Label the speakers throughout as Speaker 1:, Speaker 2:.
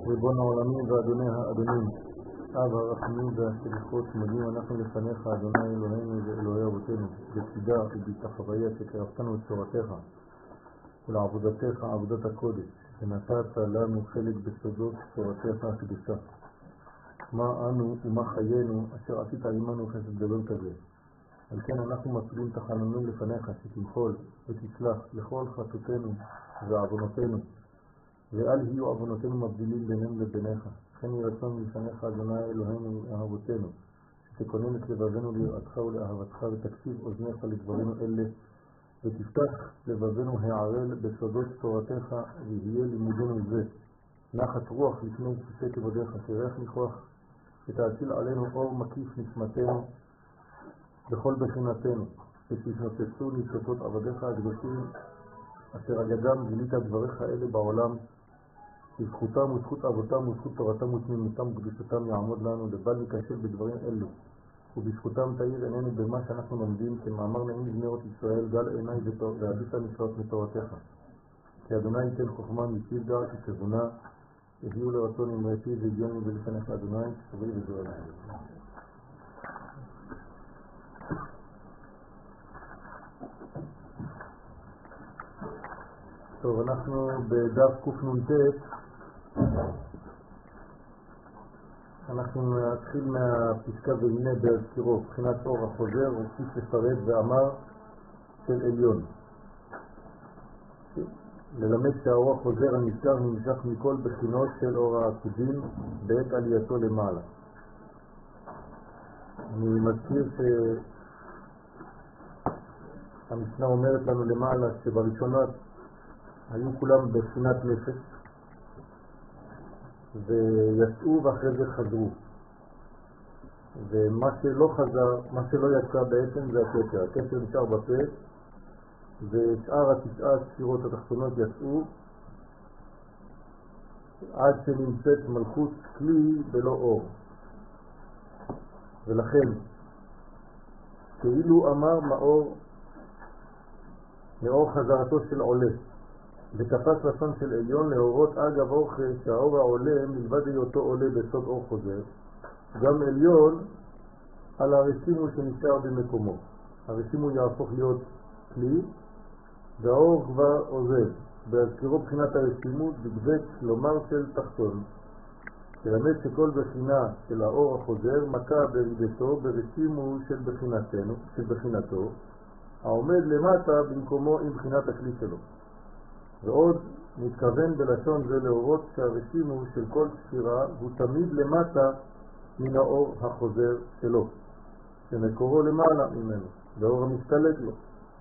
Speaker 1: ריבון העולמים ואדוני האדונים, אב הרחמים והשליחות, מודים אנחנו לפניך, אדוני אלוהינו ואלוהי אבותינו, בצידה ובתחוויה שקרבתנו את תורתך ולעבודתך, עבודת הקודש, ונתת לנו חלק בסודות תורתך הקדושה. מה אנו ומה חיינו אשר עשית עמנו חסד גדול כזה. על כן אנחנו מפעילים תחנונים לפניך שתמחול ותסלח לכל חטאותינו ועוונותינו, ואל יהיו עוונותינו מבדילים בינינו לביניך. כן יהי רצון לפניך, אדוני אלוהינו ואהבותינו, שתכונן את לבבנו ליראתך ולאהבתך, ותקשיב אוזניך לדברינו אלה, ותפתח לבבנו הערל בסודות תורתך, ויהיה לימודנו זה נחת רוח לפני כיסא כבודך, שריח ניחוח, ותאציל עלינו אור מקיף נשמתנו בכל בחינתנו, ותתנוצצו ניצוצות עבדיך הקדושים, אשר אגדם גילית דבריך אלה בעולם, לזכותם וזכות אבותם וזכות תורתם ותמימותם וקדושתם יעמוד לנו, לבל ניכשל בדברים אלו, ובזכותם תאיר עינינו במה שאנחנו לומדים, כמאמר נעים לבני ישראל, גל עיניי והביט המצוות מתורתך. כי אדוני ייתן חוכמה מפיו דעת וכתבונה, הביאו לרצון אמרתי והגיוני ולפניך אדוני, חברי וגואל. טוב, אנחנו בדף קנ"ט. אנחנו נתחיל מהפסקה והנה בהזכירו, בחינת אור החוזר, הוסיף לפרט ואמר של עליון. ללמד שהאור החוזר הנזכר נמשך מכל בחינות של אור העתידים בעת עלייתו למעלה. אני מזכיר שהמשנה אומרת לנו למעלה שבראשונות היו כולם בחינת נפש ויצאו ואחרי זה חזרו, ומה שלא חזר, מה שלא יצא בעצם זה הקשר. הקשר נשאר בפה, ושאר התשעה ספירות התחתונות יצאו עד שנמצאת מלכות כלי בלא אור. ולכן כאילו אמר מאור חזרתו של עולה, ותפס לשון של עליון להורות אגב אורך שהאור העולה מלבד היותו עולה בסוד אור חוזר, גם עליון על הרשימו שנשאר במקומו. הרשימו יהפוך להיות כלי והאור כבר עוזב. בהזכירו בחינת הרשימות בגבק לומר של תחתון, תלמד שכל בחינה של האור החוזר מכה ברידתו ברשימו של בחינתו העומד למטה במקומו עם בחינת הכלי שלו. ועוד מתכוון בלשון זה להורות שהרשימו של כל ספירה הוא תמיד למטה מן האור החוזר שלו, שמקורו למעלה ממנו, והאור המסתלק לו.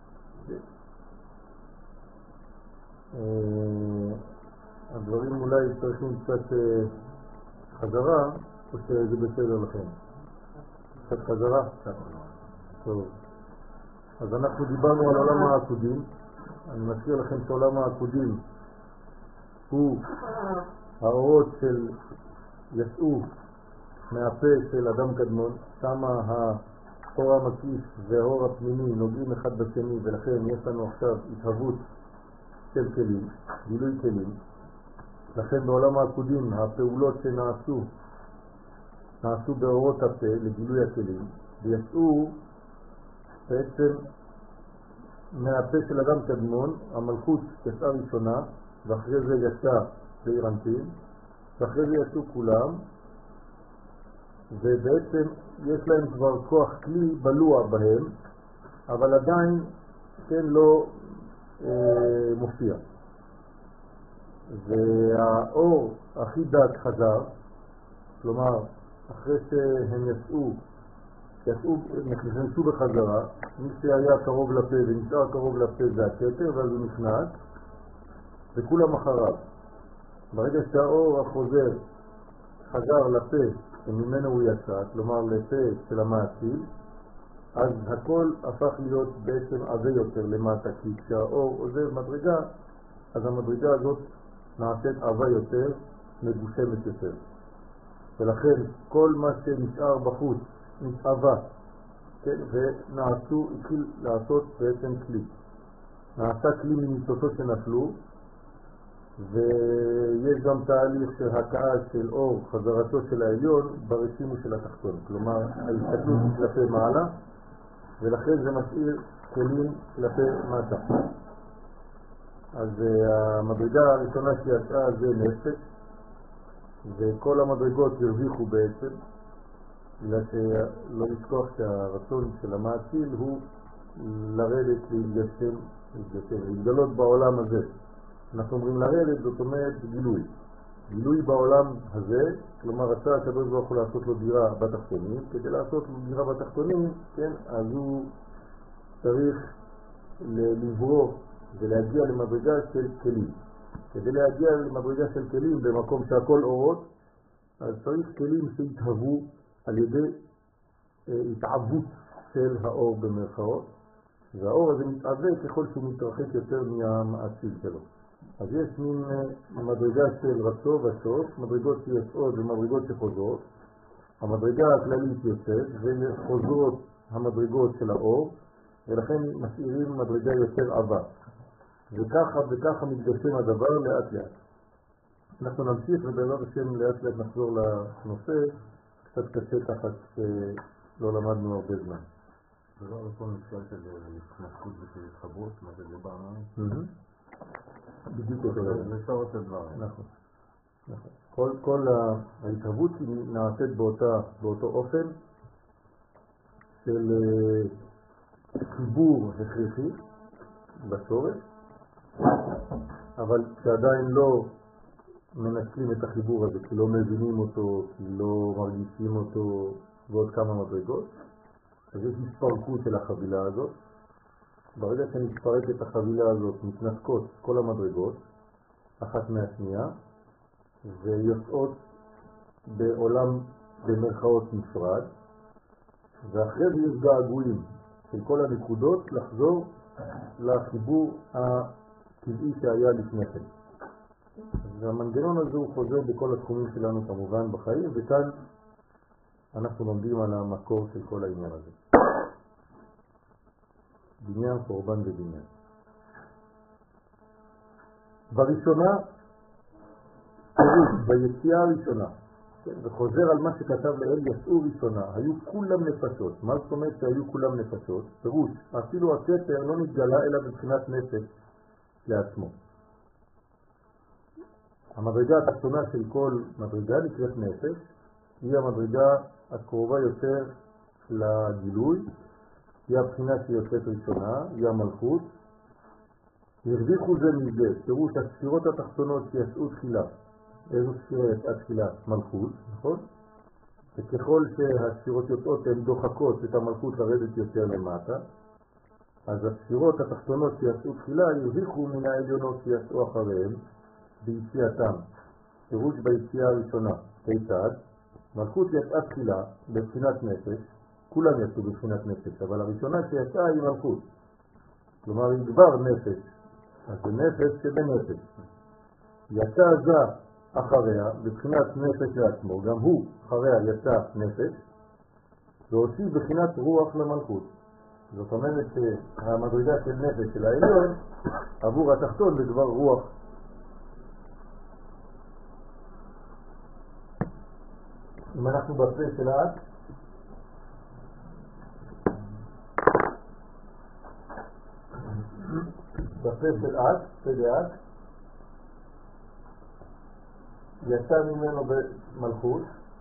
Speaker 1: הדברים אולי צריכים קצת חזרה, או שזה בסדר לכם? קצת חזרה? טוב. אז אנחנו דיברנו על עולם העתודים. אני מזכיר לכם שעולם העתודים הוא האורות של יצאו מהפה של אדם קדמון, שם האור המקיף והאור הפנימי נוגעים אחד בשני, ולכן יש לנו עכשיו התהוות של כלים, גילוי כלים. לכן בעולם העתודים הפעולות נעשו באורות הפה לגילוי הכלים, ויצאו בעצם מהפה של אדם קדמון. המלכות יצאה ראשונה, ואחרי זה יצא לאירנטין, ואחרי זה יצאו כולם, ובעצם יש להם כבר כוח כלי בלוע בהם, אבל עדיין כן לא מופיע. והאור הכי דק חזר, כלומר אחרי שהם נכנסו בחזרה, מי שהיה קרוב לפה ונשאר קרוב לפה זה הכתר, ואז הוא נכנס וכולם אחריו. ברגע שהאור החוזר חזר לפה שממנו הוא יצא, כלומר לפה של המעציל, אז הכל הפך להיות בעצם עבה יותר למטה, כי כשהאור עוזב מדרגה, אז המדרגה הזאת נעשית עבה יותר, מגושמת יותר, ולכן כל מה שנשאר בחוץ נתעבה, כן? התחיל לעשות בעצם כלי. נעשה כלי מניצוצות שנפלו, יש גם תהליך של הקאה של אור חזרתו של העליון ברשימו של התחתון, כלומר ההסתכלות כלפי מעלה, ולכן זה משאיר כלים כלפי מטה. אז המדרגה הראשונה שיצאה זה נפש, וכל המדרגות הרוויחו בעצם, בגלל שלא לשכוח שהרצון של המעציל הוא לרדת להתגשם, להתגלות בעולם הזה. אנחנו אומרים לרדת, זאת אומרת גילוי בעולם הזה, כלומר רצה הקדוש ברוך הוא לעשות לו דירה בתחתונים. כדי לעשות לו דירה בתחתונים, כן, אז הוא צריך לברוא ולהגיע למדרגה של כלים. כדי להגיע למדרגה של כלים במקום שהכל אורות, אז צריך כלים שהתהוו על ידי התעבות של האור במרכאות, והאור הזה מתעבה ככל שהוא מתרחק יותר מהמעציל שלו. אז יש מין מדרגה של רצו וסוף, מדרגות שיוצאות ומדרגות שחוזרות. המדרגה הכללית יוצאת וחוזרות המדרגות של האור, ולכן משאירים מדרגה יותר עבה. וככה מתגשם הדבר לאט לאט. אנחנו נמשיך ובעזרת השם לאט לאט נחזור לנושא, קצת קשה תחת שלא למדנו הרבה זמן.
Speaker 2: זה לא לכל נשאר של התחמקות ושל התחברות, מה זה דיברנו?
Speaker 1: בדיוק אותו דבר.
Speaker 2: זה שעות של דברים.
Speaker 1: נכון. כל ההתהוות היא נעשית באותו אופן של חיבור הכרחי בשורש, אבל שעדיין לא מנצלים את החיבור הזה, כי לא מבינים אותו, כי לא מרגישים אותו, ועוד כמה מדרגות. אז יש התפרקות של החבילה הזאת. ברגע שנתפרקת החבילה הזאת, מתנתקות כל המדרגות, אחת מהשנייה, ויוצאות בעולם במרכאות נפרד, ואחרי זה יש געגועים של כל הנקודות לחזור לחיבור הטבעי שהיה לפני כן. והמנגנון הזה הוא חוזר בכל התחומים שלנו כמובן בחיים, וכאן אנחנו לומדים על המקור של כל העניין הזה. בניין, קורבן ובניין. בראשונה, ביציאה הראשונה, כן, וחוזר על מה שכתב לאל, יצאו ראשונה, היו כולם נפשות. מה זאת אומרת שהיו כולם נפשות? פירוש, אפילו הכתר לא נתגלה אלא מבחינת נפש לעצמו. המדרגה התחתונה של כל מדרגה נקראת נפש, היא המדרגה הקרובה יותר לגילוי, היא הבחינה שיוצאת ראשונה, היא המלכות. הרוויחו זה מזה, פירוש הספירות התחתונות שיצאו תחילה. איזו ספירה יצאה תחילה? מלכות, נכון? וככל שהספירות יוצאות הן דוחקות את המלכות לרדת יותר למטה, אז הספירות התחתונות שיצאו תחילה הרוויחו מן העליונות שיצאו אחריהם ביציאתם. פירוש ביציאה הראשונה, כיצד? מלכות יצאה תחילה בבחינת נפש, כולם יצאו בבחינת נפש, אבל הראשונה שיצאה היא מלכות. כלומר היא כבר נפש, אז זה נפש שבנפש. יצא זה אחריה בבחינת נפש לעצמו, גם הוא אחריה יצא נפש, והוסיף בבחינת רוח למלכות. זאת אומרת שהמדרגה של נפש של העליון עבור התחתון זה כבר רוח. אם אנחנו בפה של האט, בפה של האט, פדעת, יצא ממנו במלכות,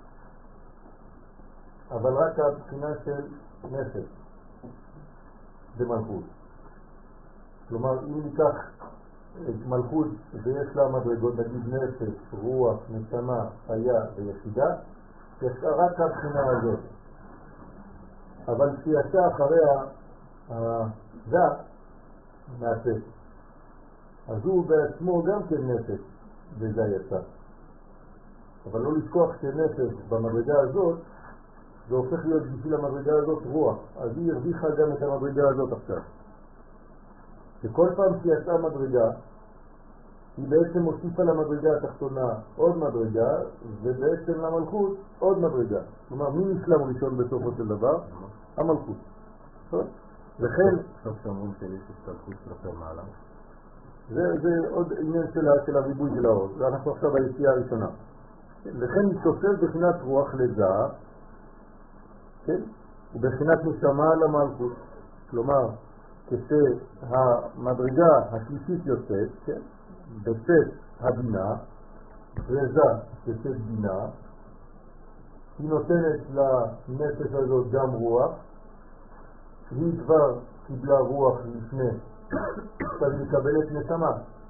Speaker 1: אבל רק הבחינה של נפש במלכות. כלומר, אם ניקח את מלכות ויש לה מדרגות, נגיד נפש, רוח, נשמה, חיה ויחידה, יצאה רק הבחינה הזאת. אבל כשיצא אחריה זה נפש, אז הוא בעצמו גם כן נפש וזה יצא. אבל לא לשכוח שנפש במדרגה הזאת זה הופך להיות בשביל המדרגה הזאת רוח, אז היא הרוויחה גם את המדרגה הזאת עכשיו. וכל פעם שיצאה מדרגה היא בעצם הוסיפה למדרגה התחתונה עוד מדרגה, ובעצם למלכות עוד מדרגה. כלומר, מי נשלם ראשון בסופו של דבר? המלכות. לכן...
Speaker 2: עכשיו שאומרים שיש הסתלקות כלפי מעלה.
Speaker 1: זה עוד עניין של הריבוי של האור. אנחנו עכשיו ביציאה הראשונה. לכן תופס בחינת רוח לזהב, כן? ובחינת נשמה למלכות. כלומר, כשהמדרגה השלישית יוצאת, כן? בצאת הבינה, רזה בצאת בינה, היא נותנת לנפש הזאת גם רוח, היא כבר קיבלה רוח לפני, אז היא מקבלת נשמה.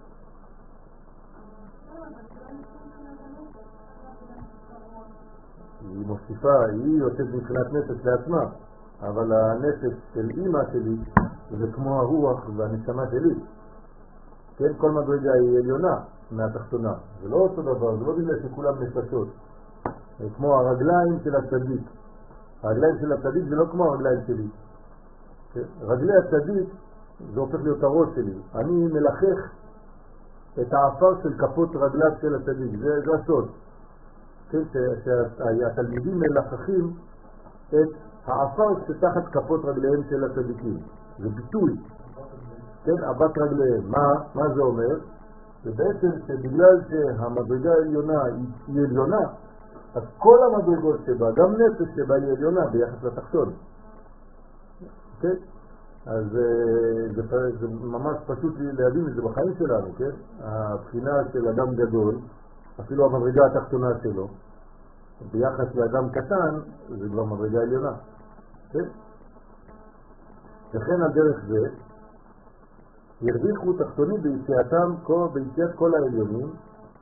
Speaker 1: היא מוסיפה, היא יוצאת מבחינת נפש לעצמה, אבל הנפש של אמא שלי זה כמו הרוח והנשמה שלי. כן, כל מדרגה היא עליונה מהתחתונה. זה לא אותו דבר, זה לא בגלל שכולם נפשות. זה כמו הרגליים של הצדיק. הרגליים של הצדיק זה לא כמו הרגליים שלי. כן? רגלי הצדיק זה הופך להיות הראש שלי. אני מלחך את העפר של כפות רגליו של הצדיק. זה הסוד. כן, שהתלמידים מלחכים את העפר שתחת כפות רגליהם של הצדיקים. זה ביטוי. כן, אבת רגליהם. מה זה אומר? זה בעצם שבגלל שהמדרגה העליונה היא עליונה, אז כל המדרגות שבה, גם נפש שבה היא עליונה ביחס לתחתון. כן? אז זה ממש פשוט להבין את זה בחיים שלנו, כן? הבחינה של אדם גדול, אפילו המדרגה התחתונה שלו, ביחס לאדם קטן, זה כבר מדרגה עליונה. כן? לכן על דרך זה, ירוויחו תחתונים ביציאתם, ביציאת כל העליונים,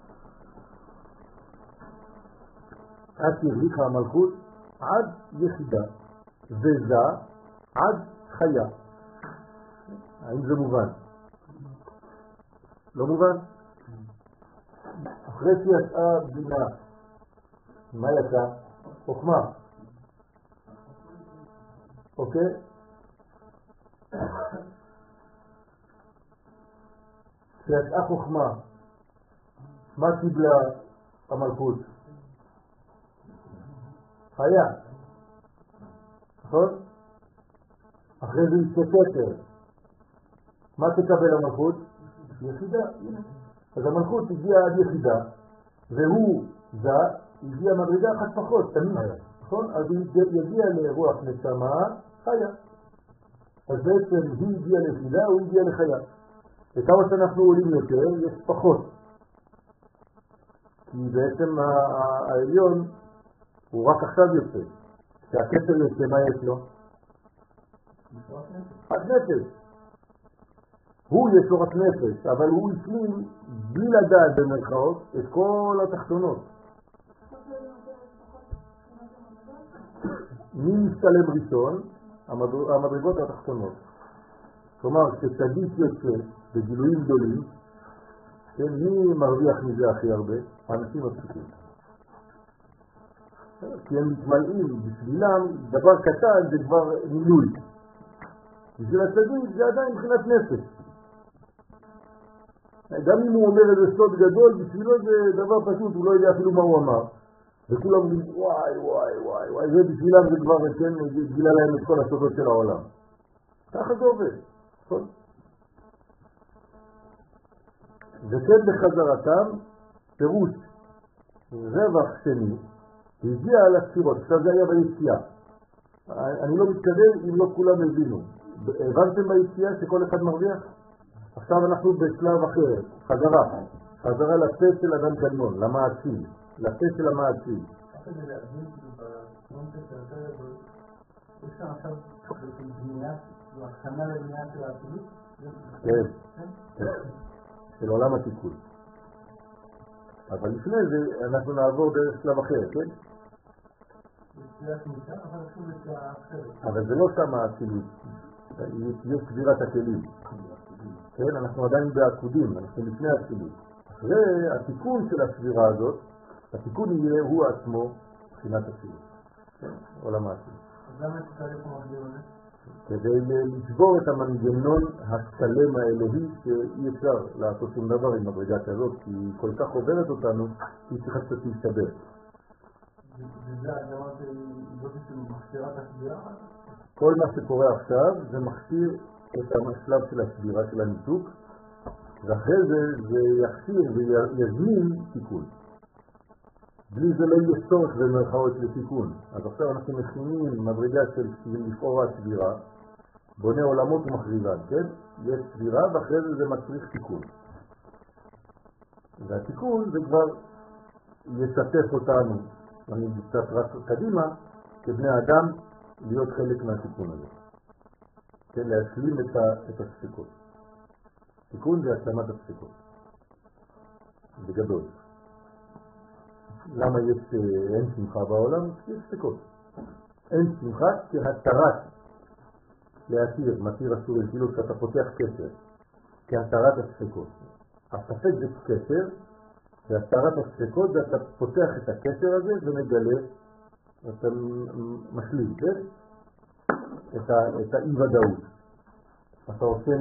Speaker 1: עד ירוויחה המלכות עד יחידה, וזה עד חיה. האם זה מובן? לא מובן? אחרי שיצאה בינה, מה יצא? חוכמה. אוקיי? כשיצאה חוכמה, מה קיבלה המלכות? חיה. נכון? אחרי זה יצא, מה תקבל המלכות? יחידה. אז המלכות הגיעה עד יחידה, והוא זה הגיע מדרגה אחת פחות, תמיד. נכון? אז היא יגיע לרוח נשמה חיה. אז בעצם היא הגיעה ליחידה, הוא הגיע לחיה. וכמה שאנחנו עולים יותר, יש פחות. כי בעצם העליון הוא רק עכשיו יוצא. כשהכתר יוצא, מה יש לו? רק נפש. הוא יש לו רק נפש, אבל הוא הפנים בלי לדעת במרכאות את כל התחתונות. מי משתלם ראשון? המדרגות התחתונות. כלומר, כשצדיק יוצא בגילויים גדולים, מי מרוויח מזה הכי הרבה? האנשים הפשוטים. כי הם מתמלאים בשבילם, דבר קטן זה כבר מילוי. בשביל הצדיק זה עדיין מבחינת נפש. גם אם הוא אומר איזה סוד גדול, בשבילו זה דבר פשוט, הוא לא יודע אפילו מה הוא אמר. וכולם אומרים, וואי, וואי, וואי, וואי, זה בשבילם זה כבר, כן, גילה להם את כל הסודות של העולם. ככה זה עובד. נכון? וכן בחזרתם, פירוש רווח שני, הגיע על הספירות. עכשיו זה היה ביציאה. אני לא מתכוון אם לא כולם הבינו. הבנתם ביציאה שכל אחד מרוויח? עכשיו אנחנו בשלב אחר, חזרה לפה של אדם קדמון, למעציל, לפה של המעציל.
Speaker 3: כדי להבין בקונטקסט היותר, יש כאן עכשיו בנייה, זו הכנה לבנייה של העתידות?
Speaker 1: כן, של עולם התיקון. אבל לפני זה אנחנו נעבור דרך שלב אחר, כן? אבל זה לא שם העצילות, יש סבירת הכלים. כן, אנחנו עדיין בעקודים, אנחנו לפני העצילות. אחרי התיקון של הסבירה הזאת, התיקון יהיה הוא עצמו מבחינת הצילות. עולם העצילות.
Speaker 3: אז למה תצטרף המקדים הזה?
Speaker 1: כדי לשבור את המנגנון השלם האלוהי שאי אפשר לעשות שום דבר עם מדרגה כזאת, כי היא כל כך עוברת אותנו, היא צריכה קצת להסתבר.
Speaker 3: וזה הדבר של מכשירת הסבירה?
Speaker 1: כל מה שקורה עכשיו זה מכשיר את המשלב של הסבירה של הניתוק, ואחרי זה יכשיר ויזמין תיקון. בלי זה לא יהיה צורך במרכאות לתיקון. אז עכשיו אנחנו מכינים מדרגה של לכאורה סבירה, בונה עולמות ומחריבן, כן? יש סבירה ואחרי זה מצריך תיקון. והתיקון זה כבר ישתף אותנו, אני קצת רץ קדימה, כבני אדם להיות חלק מהתיקון הזה. כן, להשלים את הספקות. תיקון זה השלמת הספקות. בגדול. למה אין שמחה בעולם? יש ספקות. אין שמחה כהתרת להתיר, מתיר אסורים, כאילו שאתה פותח קשר, כהתרת הספקות. הספק זה קשר, והתרת הספקות זה אתה פותח את הקשר הזה ומגלה, אתה משלים, כן? את האי-ודאות. אתה עושה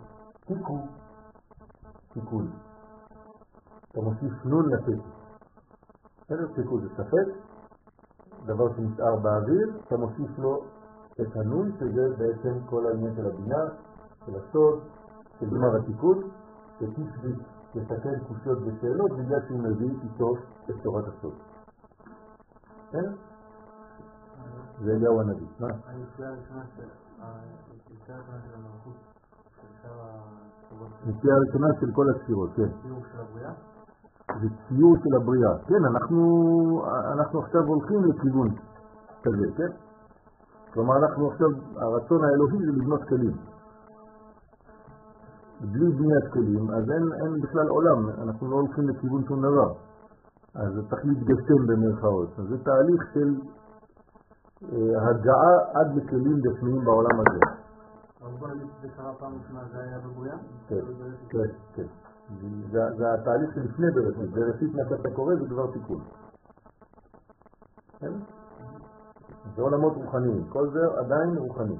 Speaker 1: תיקון. אתה מוסיף נון לתיקון. תיקון זה ספק, דבר שנשאר באוויר, אתה מוסיף לו את הנון, שזה בעצם כל העניין של הבינה, של הסוד, של גמר התיקון, שתשביט לסכן קושיות ושאלות בגלל שהוא מביא איתו את תורת הסוד. כן? זה אליהו הנביא. מה?
Speaker 3: היציאה הראשונה של המלכות, של שאר הספירות.
Speaker 1: היציאה הראשונה של כל הספירות, כן.
Speaker 3: ציור של הבריאה?
Speaker 1: זה ציור של הבריאה. כן, אנחנו עכשיו הולכים לכיוון כזה, כן? כלומר, אנחנו עכשיו, הרצון האלוהי זה לבנות כלים. בלי בניית כלים, אז אין בכלל עולם, אנחנו לא הולכים לכיוון שום דבר. אז זה צריך להתגשם במרכאות. אז זה תהליך של הגעה עד לכלים גשמיים בעולם הזה.
Speaker 3: אבל בוא נגיד שזה קרה פעם ראשונה, זה היה בבריאה?
Speaker 1: כן. זה התהליך שלפני בראשית. בראשית מה שאתה קורא זה כבר תיקון. זה עולמות רוחניים, כל זה עדיין רוחני.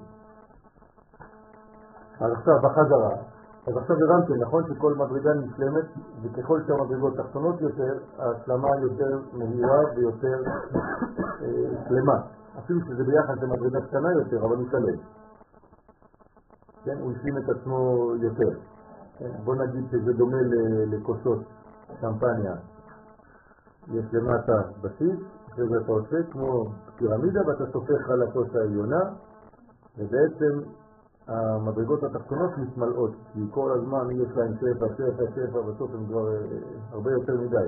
Speaker 1: אז עכשיו בחזרה, אז עכשיו הרמתם, נכון שכל מדרגה נשלמת, וככל שהמדרגות תחתונות יותר, ההשלמה יותר מהירה ויותר שלמה. אפילו שזה ביחד למדרגה קטנה יותר, אבל הוא שלם. כן, הוא השלים את עצמו יותר. בוא נגיד שזה דומה לכוסות שמפניה. יש למטה בסיס, שזה אתה עושה כמו פירמידה, ואתה סופך על הכוס העליונה, ובעצם המדרגות התחתונות מתמלאות, כי כל הזמן יש להם שפע, בסוף הם כבר הרבה יותר מדי.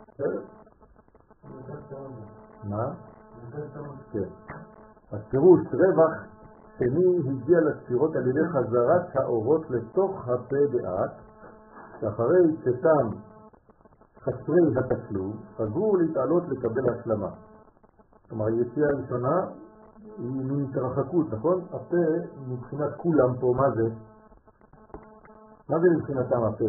Speaker 1: מה? כן. הפירוש רווח שני הגיע לספירות על ידי חזרת האורות לתוך הפה באט, שאחרי צאתם חסרי התשלום, חזרו להתעלות לקבל השלמה. כלומר, היציאה הראשונה היא מין התרחקות, נכון? הפה מבחינת כולם פה, מה זה? מה זה מבחינתם הפה?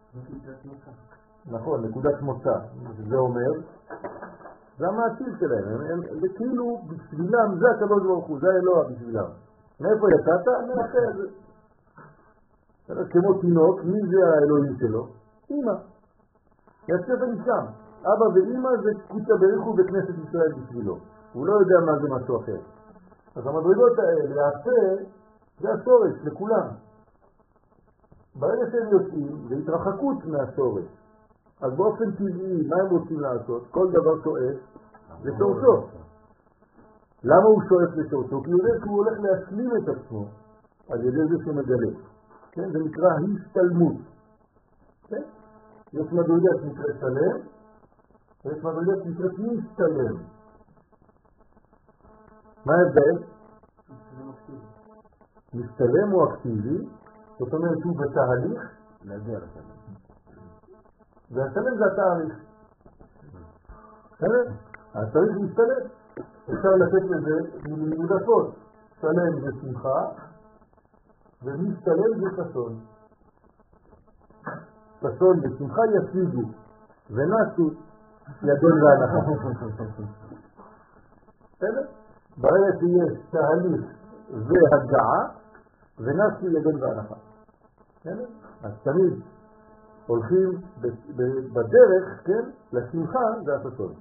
Speaker 1: נכון, נקודת מוצא. זה אומר, זה המעציב שלהם. זה כאילו בשבילם, זה הקדוש ברוך הוא, זה האלוה בשבילם. מאיפה יצאת? מהפה הזה. כמו תינוק, מי זה האלוהים שלו? אמא. יצא ומשם. אבא ואמא זה קודשא בריחו בכנסת ישראל בשבילו. הוא לא יודע מה זה משהו אחר. אז המדרגות האלה, הפה, זה השורש לכולם. ברגע שהם יוצאים, זה התרחקות מהשורש. אז באופן טבעי, מה הם רוצים לעשות? כל דבר שואף לשורשו. למה הוא שואף לשורשו? כי הוא יודע שהוא הולך להשלים את עצמו על ידי זה שמגלה. כן? זה נקרא הסתלמות. כן? יש מדרגה שנקראת שלם, ויש מדרגה שנקראת מסתלם. מה ההבדל? מסתלם הוא אקטיבי, זאת אומרת שהוא בתהליך
Speaker 2: להגיע לשלם.
Speaker 1: והשלם זה התאריך. בסדר? התאריך מסתלם. אפשר לתת לזה מודפות. שלם זה שמחה, ומסתלם זה ששון. ששון ושמחה ישיגו, ונסו ידון והנחה. בסדר? ברגע שיש תהליך והגעה, ונסו ידון והנחה. בסדר? אז תמיד הולכים בדרך, כן, לשמחה זה הששון.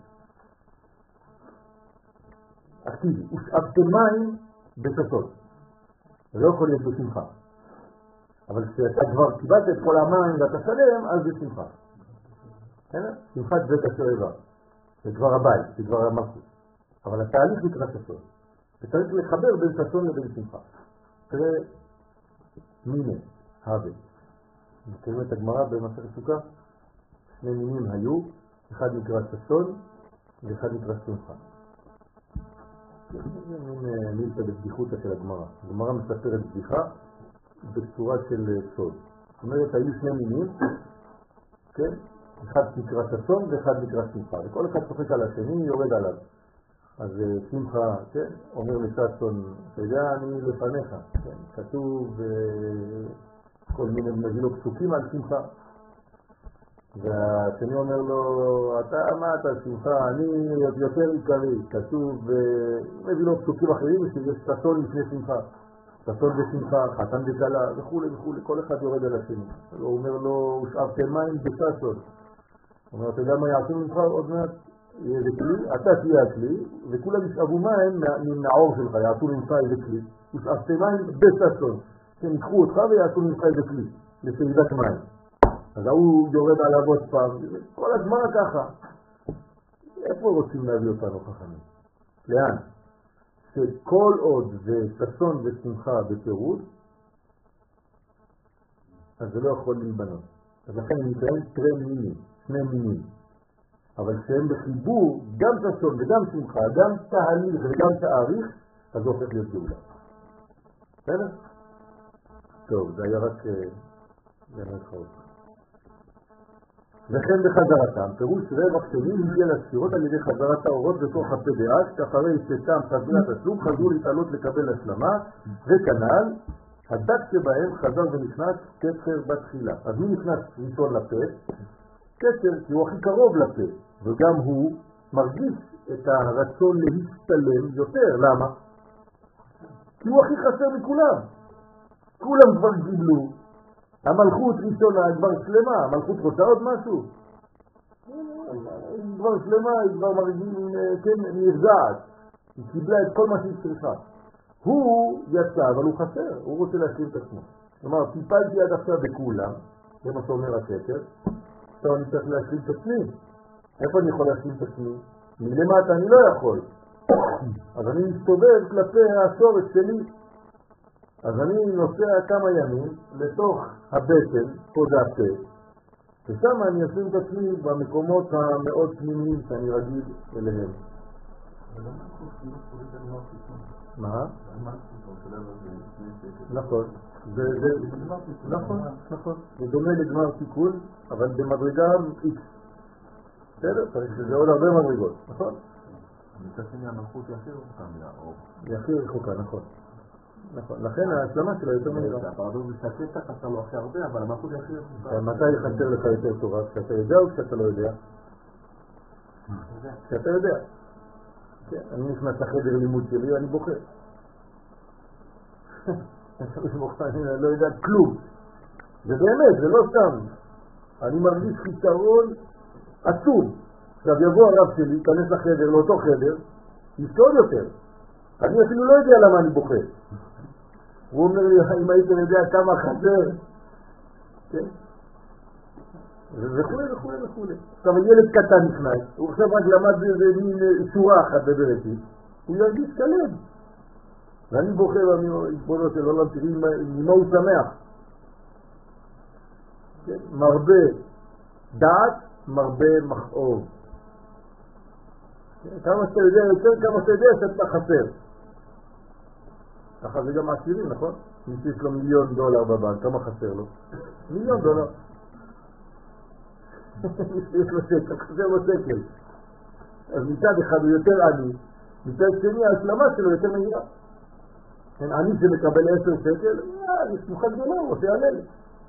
Speaker 1: אקטיבי. ושאבתם מים בששון. זה לא יכול להיות בשמחה. אבל כשאתה כבר קיבלת את כל המים ואתה שלם, אז זה שמחה. שמחת בית השואבה. זה כבר הבית, זה כבר המלכות. אבל התהליך נקרא ששון. וצריך לחבר בין ששון לבין שמחה. תראה, מיני, הווה. מכירים את הגמרא במסכת סוכה? שני מינים היו, אחד נקרא ששון ואחד נקרא שמחה. זה מין מילתא בבדיחותא של הגמרא. הגמרא מספרת בדיחה בצורה של סוד. זאת אומרת, היו שני מינים, כן? אחד נקרא ששון ואחד נקרא שמחה. וכל אחד צוחק על השני, יורד עליו. אז שמחה, כן? אומר לששון, אתה יודע, אני לפניך. כן? כתוב כל מיני מביא לו פסוקים על שמחה. והשני אומר לו, אתה אמרת שמחה, אני יותר עיקרי. כתוב, מביא לו פסוקים אחרים שיש ששון לפני שמחה. ששון ושמחה, חתן וכלה וכו' וכו', כל אחד יורד על השני. הוא אומר לו, שאבתם מים בששון. הוא אומר, אתה יודע מה יעשו ממך עוד מעט? איזה כלי, אתה תהיה הכלי, וכולם ישאבו מים מהעור שלך, יעשו ממך איזה כלי. ושאבתם מים בששון. הם ייקחו אותך ויעשו ממך איזה כלי, לסעידת מים. אז הוא יורד עליו עוד פעם, כל הזמן ככה. איפה רוצים להביא אותנו חכמים? לאן? שכל עוד זה ששון ושמחה בפירוט, אז זה לא יכול להיבנות. אז לכן הם נקראים שני מינים, שני מינים. אבל כשהם בחיבור, גם ששון וגם שמחה, גם תהליך וגם תאריך, אז זה הופך להיות גאולה. בסדר? טוב, זה היה רק חאות. וכן בחזרתם, פירוש רווח שני הגיע לספירות על ידי חזרת האורות בתוך הפדעה, שאחרי שתם חזרי התשלום חזרו להתעלות לקבל השלמה, וכנ"ל, הדק שבהם חזר ונכנס קצר בתחילה. אז מי נכנס ראשון לפה? קצר, כי הוא הכי קרוב לפה, וגם הוא מרגיש את הרצון להסתלם יותר. למה? כי הוא הכי חסר מכולם. כולם כבר גיבלו. המלכות ראשונה כבר שלמה, המלכות רוצה עוד משהו? היא כבר שלמה, היא כבר מרגישים, כן, נרגעת. היא קיבלה את כל מה שהיא צריכה. הוא יצא, אבל הוא חסר, הוא רוצה להשלים את עצמו. כלומר, טיפלתי עד עכשיו בכולם, זה מה שאומר השקר, עכשיו אני צריך להשלים את עצמי. איפה אני יכול להשלים את עצמי? מלמטה אני לא יכול. אז אני מסתובב כלפי השורש שלי. אז אני נוסע כמה ימים לתוך הבטן, פה זה הפה, ושם אני אשים את עצמי במקומות המאוד פנימיים שאני רגיל אליהם. מה? נכון. נכון. זה דומה לגמר תיקון, אבל במדרגה X. בסדר? צריך שזה עוד הרבה מדרגות, נכון?
Speaker 2: מצד שני המלכות היא הכי רחוקה מהאור.
Speaker 1: היא הכי רחוקה, נכון. נכון, לכן ההשלמה שלה יותר מהירה.
Speaker 2: הפרדוקס מסתכל חסר לו הכי הרבה, אבל המלכות היא הכי רחוקה.
Speaker 1: מתי חסר לך יותר תורה? כשאתה יודע או כשאתה לא יודע? כשאתה יודע. אני נכנס לחדר לימוד שלי ואני בוכה. אני לא יודע כלום. זה באמת, זה לא סתם. אני מרגיש חיסרון עצום. עכשיו יבוא הרב שלי, ייכנס לחדר, לאותו חדר, יסתור יותר. אני אפילו לא יודע למה אני בוכה. הוא אומר לי, אם היית יודע כמה חסר, כן? וכו'. עכשיו ילד קטן נכנס, הוא עכשיו רק למד מין שורה אחת בברתי, הוא ירגיש שלם. ואני בוכה בריבונו של עולם, תראי ממה הוא שמח. כן? מרבה דעת, מרבה מכאוב. כמה שאתה יודע יותר, כמה שאתה יודע שאתה חסר. ככה זה גם העשירים, נכון? מי שיש לו $1,000,000 בבנק, כמה חסר לו? $1,000,000. מי שיש לו שקל, חסר לו שקל. אז מצד אחד הוא יותר עני, מצד שני ההשלמה שלו יותר מהירה. עני שמקבל 10 שקל, יש שמחה גדולה, הוא עושה הלל.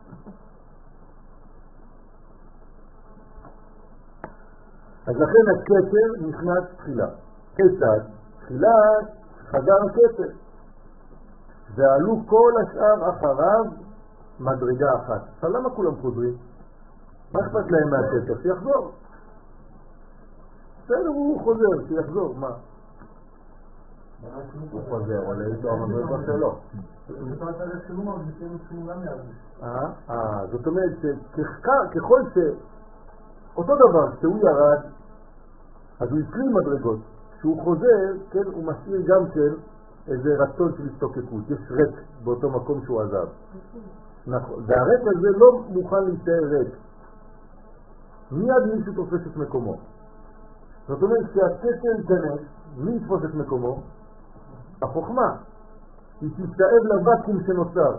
Speaker 1: אז לכן הקצר נכנס תחילה. כיצד? תחילה חזר הקצר. ועלו כל השאר אחריו מדרגה אחת. אבל למה כולם חוזרים? מה אכפת להם מהקצר? שיחזור. בסדר, הוא חוזר, שיחזור, מה?
Speaker 2: הוא חוזר, עולה איתו המדרגה שלו.
Speaker 3: זאת אומרת, זה שהוא מרגישים שהוא גם ירגיש.
Speaker 1: זאת אומרת שככל אותו דבר, כשהוא ירד, אז הוא יקרים מדרגות. כשהוא חוזר, כן, הוא משאיר גם כן איזה רצון של הסתוקקות. יש ריק באותו מקום שהוא עזב. נכון. והריק הזה לא מוכן להישאר ריק. מיד מישהו תופס את מקומו. זאת אומרת שהקטר ייכנס, מי יתפוס את מקומו? החוכמה. היא תשתאב לוואקום שנוצר.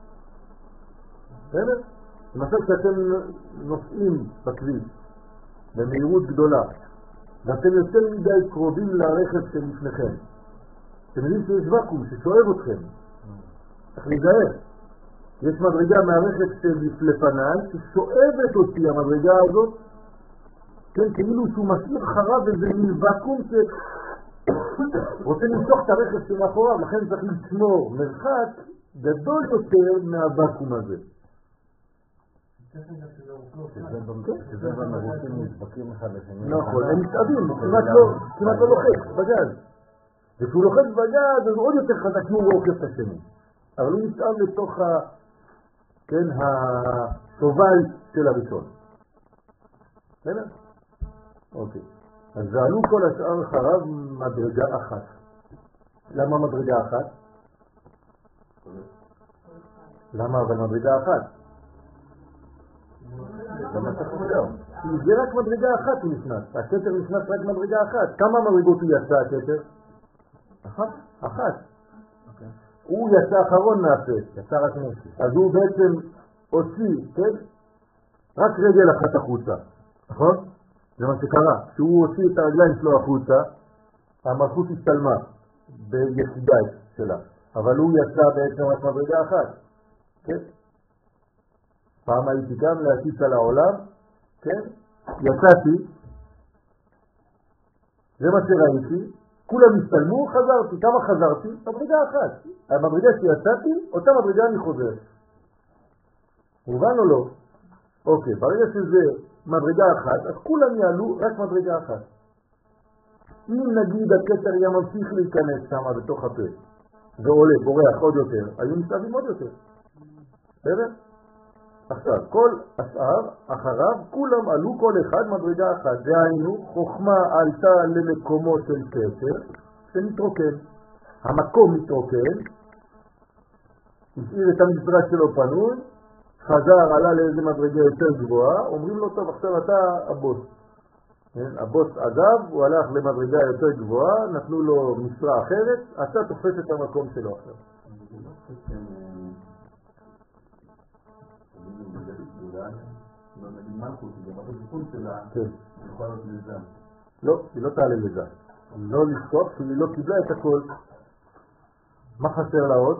Speaker 1: בסדר? למשל שאתם נוסעים בכביש במהירות גדולה ואתם יותר מדי קרובים לרכב שלפניכם, אתם יודעים שיש ואקום ששואב אתכם. צריך להיזהר. יש מדרגה מהרכב שלפניי ששואבת אותי המדרגה הזאת, כן, כאילו שהוא משאיר חרב איזה מין ואקום שרוצה למשוך את הרכב שמאחוריו, לכן צריך לשמור מרחק גדול יותר מהוואקום הזה.
Speaker 2: שזה במרוצים נדבקים אחד לשני.
Speaker 1: נכון, הם מתאבים, כמעט לא לוחץ בגז. וכשהוא לוחץ בגז אז עוד יותר חזק הוא עוקף את השני. אבל הוא מתאב לתוך השובל של הראשון. בסדר? אוקיי. אז עלו כל השאר אחריו מדרגה אחת. למה מדרגה אחת? למה אבל מדרגה אחת?
Speaker 2: למה אתה חוזר?
Speaker 1: כי זה רק מדרגה אחת הוא נכנס. הכתר נכנס רק מדרגה אחת. כמה מדרגות הוא יצא הכתר? אחת. הוא יצא אחרון מהפה. יצא רק נפש. אז הוא בעצם הוציא, כן? רק רגל אחת החוצה. נכון? זה מה שקרה. כשהוא הוציא את הרגליים שלו החוצה, המלכות הסתלמה ביחידה שלה. אבל הוא יצא בעצם רק מדרגה אחת. כן? פעם הייתי גם להטיס על העולם, כן? יצאתי, זה מה שראיתי, כולם הסתלמו, חזרתי. כמה חזרתי? מדרגה אחת. המדרגה שיצאתי, אותה מדרגה אני חוזר. מובן או לא? אוקיי, ברגע שזה מדרגה אחת, אז כולם יעלו רק מדרגה אחת. אם נגיד הכתר היה ממשיך להיכנס שם בתוך הפה, ועולה, בורח עוד יותר, היו מסתבים עוד יותר. בסדר? עכשיו, כל השאר אחריו, כולם עלו כל אחד מדרגה אחת. דהיינו, חוכמה עלתה למקומו של כתר שנתרוקן. המקום מתרוקן, השאיר את המשרד שלו פנוי, חזר, עלה לאיזה מדרגה יותר גבוהה, אומרים לו, טוב, עכשיו אתה הבוס. הבוס עזב, הוא הלך למדרגה יותר גבוהה, נתנו לו משרה אחרת, אתה תופס את המקום שלו עכשיו.
Speaker 2: לא נגיד מלכות, זה מה הסיפור שלה, יכולה להיות לזה.
Speaker 1: לא, היא לא תעלה לזה. לא לזכות, כי היא לא קיבלה את הכל. מה חסר לה עוד?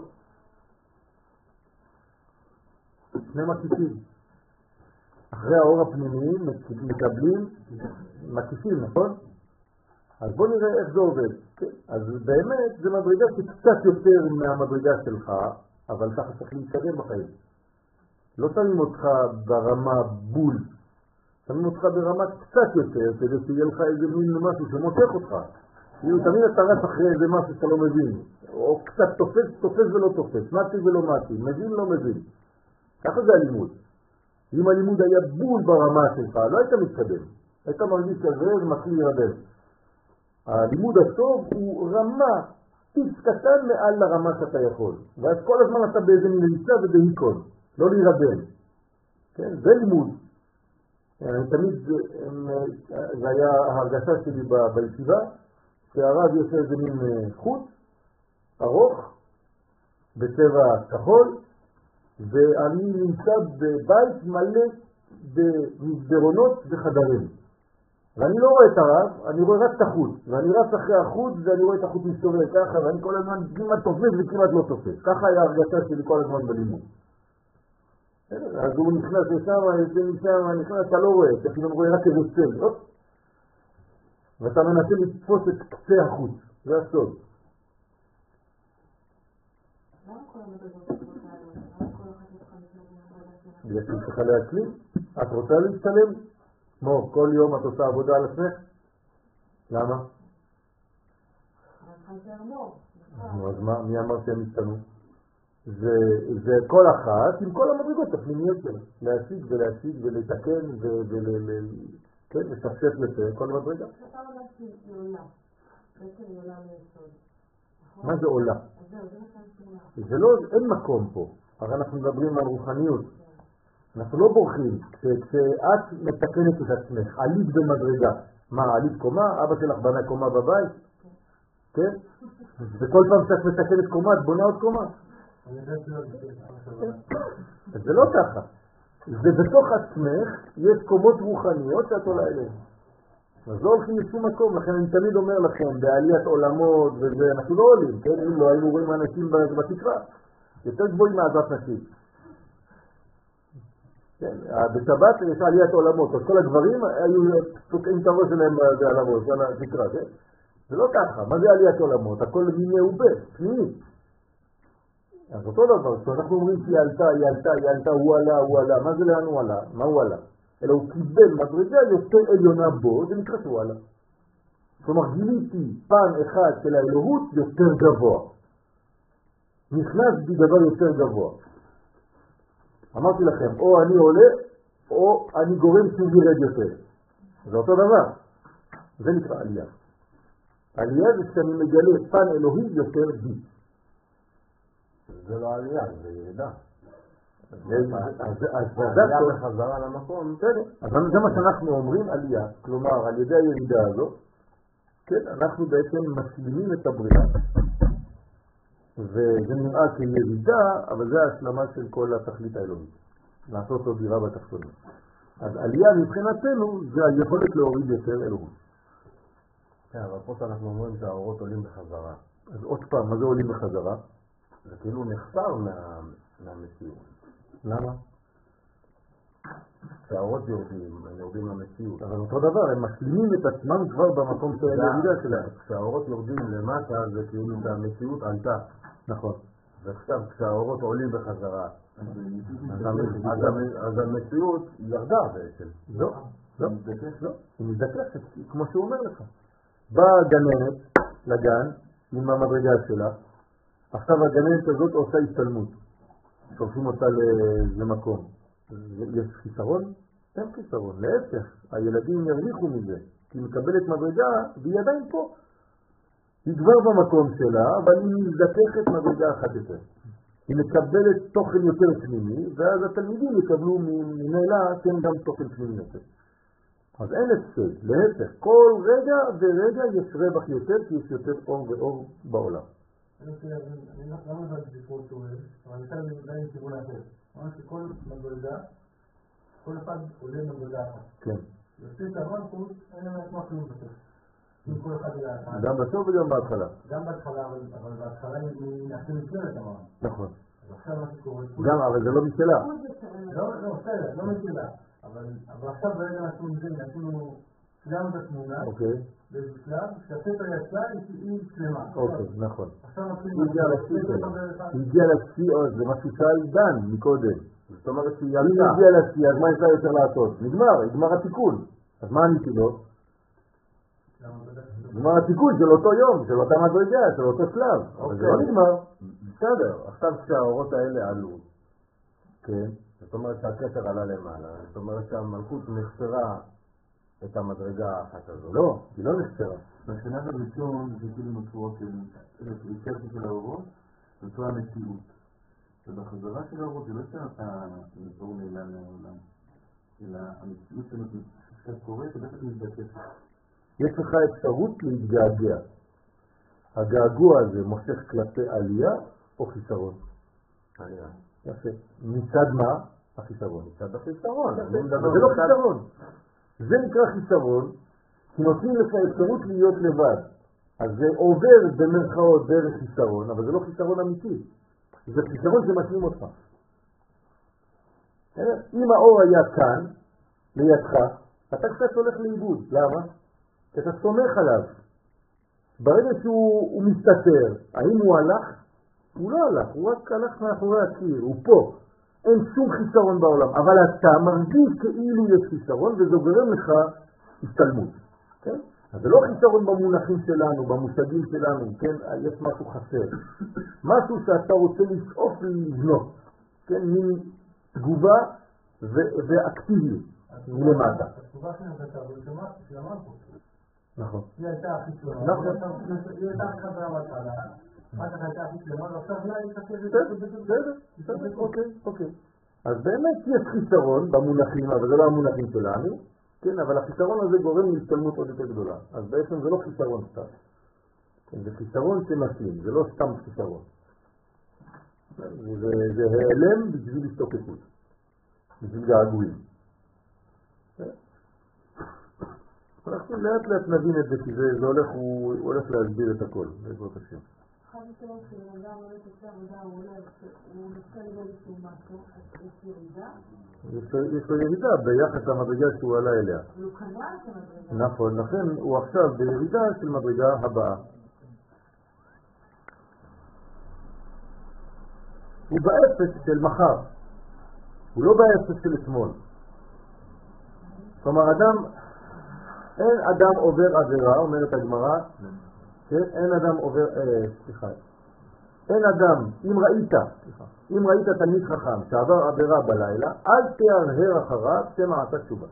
Speaker 1: שני מקיפים. אחרי האור הפנימיים מקבלים מקיפים, נכון? אז בוא נראה איך זה עובד. אז באמת זה מדרגה שקצת יותר מהמדרגה שלך, אבל ככה צריך להתקדם בחיים. לא שמים אותך ברמה בול, שמים אותך ברמה קצת יותר, כדי שיהיה לך איזה מין משהו שמושך אותך. תמיד אתה רץ אחרי איזה משהו שאתה לא מבין, או קצת תופס ולא תופס, מתי ולא מתי, מבין לא מבין. ככה זה הלימוד. אם הלימוד היה בול ברמה שלך, לא היית מתקדם. היית מרגיש כזה ומתחיל להירדם. הלימוד הטוב הוא רמה, טיפ קטן מעל לרמה שאתה יכול. ואז כל הזמן אתה באיזה מליצה ובהיקון. לא להירדם. כן? זה לימוד. תמיד זה היה ההרגשה שלי בישיבה, שהרב יש איזה מין חוט ארוך, בצבע כחול, ואני נמצא בבית מלא במסדרונות וחדרים. ואני לא רואה את הרב, אני רואה רק את החוט. ואני רץ אחרי החוט ואני רואה את החוט מסתובב ככה, ואני כל הזמן כמעט תופס וכמעט לא תופס. ככה היה ההרגשה שלי כל הזמן בלימוד. אז הוא נכנס לשם, יוצא משם, נכנס, אתה לא רואה, אתה פתאום רואה רק איזה צל, ואתה מנסה לתפוס את קצה החוץ, זה הסוד.
Speaker 4: למה כל המדרגות הזאת לעלות? למה כל אחת צריכה להתנגד?
Speaker 1: בגלל שהיא צריכה להצליח? את רוצה להצטלם? כמו כל יום את עושה עבודה על עצמך? למה?
Speaker 4: זה אמור.
Speaker 1: אז מי אמר שהם השתנו? זה כל אחת עם כל המדרגות הפנימיות שלה. להשיג ולהשיג ולתקן ולשפשף יותר כל מדרגה.
Speaker 4: אתה אומר שהיא עולה. בעצם היא עולה מיסוד.
Speaker 1: מה זה עולה?
Speaker 4: אז זהו, זה מה שאני
Speaker 1: זה לא, אין מקום פה. הרי אנחנו מדברים על רוחניות. אנחנו לא בורחים. כשאת מתקנת את עצמך, עלית במדרגה. מה, עלית קומה? אבא שלך בנה קומה בבית? כן? וכל פעם שאת מתקנת קומה, את בונה עוד קומה. זה לא ככה. זה בתוך עצמך, יש קומות רוחניות שאת עולה אליהן. אז לא הולכים לשום מקום, לכן אני תמיד אומר לכם, בעליית עולמות וזה, אנחנו לא עולים, כן? אם לא היינו רואים אנשים בתקרה, יותר גבוהים מעזת נשים. כן? בשבת יש עליית עולמות, אז כל הגברים היו תוקעים את הראש שלהם על הראש, על התקרה, כן? זה לא ככה, מה זה עליית עולמות? הכל מעובה, פנימי. אז אותו דבר, כשאנחנו אומרים שהיא עלתה, הוא עלה, מה זה לאן הוא עלה? מה הוא עלה? אלא הוא קיבל מדרגה יותר עליונה בו, זה נקרא שהוא עלה. כלומר, גיליתי פן אחד של האלוהות יותר גבוה. נכנס בי דבר יותר גבוה. אמרתי לכם, או אני עולה, או אני גורם שהוא ירד יותר. זה אותו דבר. זה נקרא עלייה. עלייה זה שאני מגלה פן אלוהי יותר בי.
Speaker 2: זה לא עלייה, זה ירידה.
Speaker 1: אז
Speaker 2: עלייה בחזרה למקום.
Speaker 1: אז זה מה שאנחנו אומרים עלייה, כלומר על ידי הירידה הזאת, כן, אנחנו בעצם משלימים את הבריאה. וזה נראה כירידה, אבל זה ההשלמה של כל התכלית האלוהית. לעשות עוד דירה בתחתונים. אז עלייה מבחינתנו זה היכולת להוריד יותר אלוהות.
Speaker 2: כן, אבל פה שאנחנו אומרים שהאורות עולים בחזרה.
Speaker 1: אז עוד פעם, מה זה עולים בחזרה?
Speaker 2: זה כאילו נחסר מהמציאות.
Speaker 1: למה?
Speaker 2: שהאורות יורדים למציאות.
Speaker 1: אבל אותו דבר, הם משלימים את עצמם כבר במקום של הירידה שלהם.
Speaker 2: כשהאורות יורדים למטה זה כאילו שהמציאות עלתה.
Speaker 1: נכון.
Speaker 2: ועכשיו כשהאורות עולים בחזרה, אז המציאות ירדה בעצם.
Speaker 1: לא, היא מזדקפת, כמו שהוא אומר לך. באה גננת לגן עם המדרגה שלה, עכשיו הגננת הזאת עושה השתלמות. שולחים אותה למקום. יש חיסרון? אין חיסרון, להפך, הילדים ירוויחו מזה, כי היא מקבלת מדרגה והיא עדיין פה. היא כבר במקום שלה, אבל היא מזדקפת מדרגה אחת יותר. היא מקבלת תוכן יותר פנימי, ואז התלמידים יקבלו ממנה כן גם תוכן פנימי יותר. אז אין הפסד, להפך, כל רגע ורגע יש רווח יותר, כי יש יותר אור ואור בעולם.
Speaker 3: אני לא מבד בקרות שואל, אבל אני כאן נמדעים לכיוון אחר. ממש שכל מדרגה, כל אחד עולה מדרגה אחת.
Speaker 1: כן.
Speaker 3: יוצאים את הרמקות, אין להם את מה כלום בסוף. עם כל אחד עולה אחת.
Speaker 1: גם בסוף וגם בהתחלה.
Speaker 3: גם בהתחלה, אבל בהתחלה היא נעשה מצוינת אמרנו.
Speaker 1: נכון.
Speaker 3: אז עכשיו מה שקורה...
Speaker 1: גם, אבל זה לא משלה.
Speaker 3: לא, בסדר, לא משלה. אבל עכשיו ברגע נעשו מזה, נעשינו שלנו בתמונה.
Speaker 1: אוקיי.
Speaker 3: באיזה שלב, כשהספר יצא היא שלמה.
Speaker 1: אוקיי, נכון.
Speaker 3: עכשיו
Speaker 1: היא הגיעה לשיא, זה מה ששאל דן מקודם.
Speaker 2: זאת אומרת שהיא
Speaker 1: אם היא הגיעה לשיא, אז מה אפשר יותר לעשות? נגמר התיקון. אז מה עניתי לו? נגמר התיקון של אותו יום, של אותה מדרגה, של אותו שלב. אבל זה לא נגמר.
Speaker 2: בסדר, עכשיו כשהאורות האלה עלו,
Speaker 1: כן.
Speaker 2: זאת אומרת שהכתר עלה למעלה, זאת אומרת שהמלכות נחסרה את המדרגה האחת הזו.
Speaker 1: לא, היא לא נחסרה.
Speaker 5: בשלב הראשון זה כאילו נוצרות ריצרתי של האורות, נוצרה המציאות. ובחזרה של האורות זה לא שאתה נצור נעלם מהעולם, אלא המציאות שאתה קורא, אתה בטח מזדקפת.
Speaker 1: יש לך אפשרות להתגעגע. הגעגוע הזה מושך כלפי עלייה או חיסרון?
Speaker 2: עלייה.
Speaker 1: יפה. מצד מה? החיסרון.
Speaker 2: מצד החיסרון.
Speaker 1: זה לא חיסרון. זה נקרא חיסרון, כי נותנים לך אפשרות להיות לבד. אז זה עובר במרכאות דרך חיסרון, אבל זה לא חיסרון אמיתי. זה חיסרון שמשלים אותך. אם האור היה כאן, לידך, אתה קצת הולך לאיבוד. למה? כי אתה סומך עליו. ברגע שהוא מסתתר, האם הוא הלך? הוא לא הלך, הוא רק הלך מאחורי הקיר, הוא פה. אין שום חיסרון בעולם, אבל אתה מרגיש כאילו יש חיסרון, וזה גורם לך השתלמות. כן? אז זה לא חיסרון במונחים שלנו, במושגים שלנו, כן? יש משהו חסר. משהו שאתה רוצה לשאוף לבנות, כן? מין תגובה ואקטיביות מלמטה.
Speaker 3: התגובה שלנו הייתה בלשמה של המלכות.
Speaker 1: נכון.
Speaker 3: היא הייתה הכי שלמה.
Speaker 1: נכון.
Speaker 3: היא הייתה הכי חזרה בהתחלה. מה שאתה הייתה הכי שלמה, ועכשיו היא
Speaker 1: בסדר, אוקיי. אז באמת יש חיסרון במונחים, אבל זה לא המונחים שלנו, כן, אבל החיסרון הזה גורם להשתלמות עוד יותר גדולה. אז בעצם זה לא חיסרון סתם. כן, זה חיסרון שמשלים, זה לא סתם חיסרון. זה העלם בשביל השתוקקות, בשביל געגועים. אנחנו לאט לאט נבין את זה, כי זה הולך, הוא הולך להסביר את הכל, בעזרת השם.
Speaker 4: אחד השאלות כשאדם הולך עושה עבודה, הוא נושא לאיזשהו משהו, אז יש ירידה?
Speaker 1: יש לו ירידה ביחס למדרגה שהוא עלה אליה.
Speaker 4: הוא קנה את המדרגה.
Speaker 1: נכון, לכן הוא עכשיו בירידה של מדרגה הבאה. הוא באפס של מחר, הוא לא באפס של אתמול. כלומר, אין אדם עובר עבירה, אומרת הגמרא, כן? אין אדם עובר, אין אדם, אם ראית תלמיד חכם שעבר עבירה בלילה, אל תהרהר אחריו שמא עשה תשובה.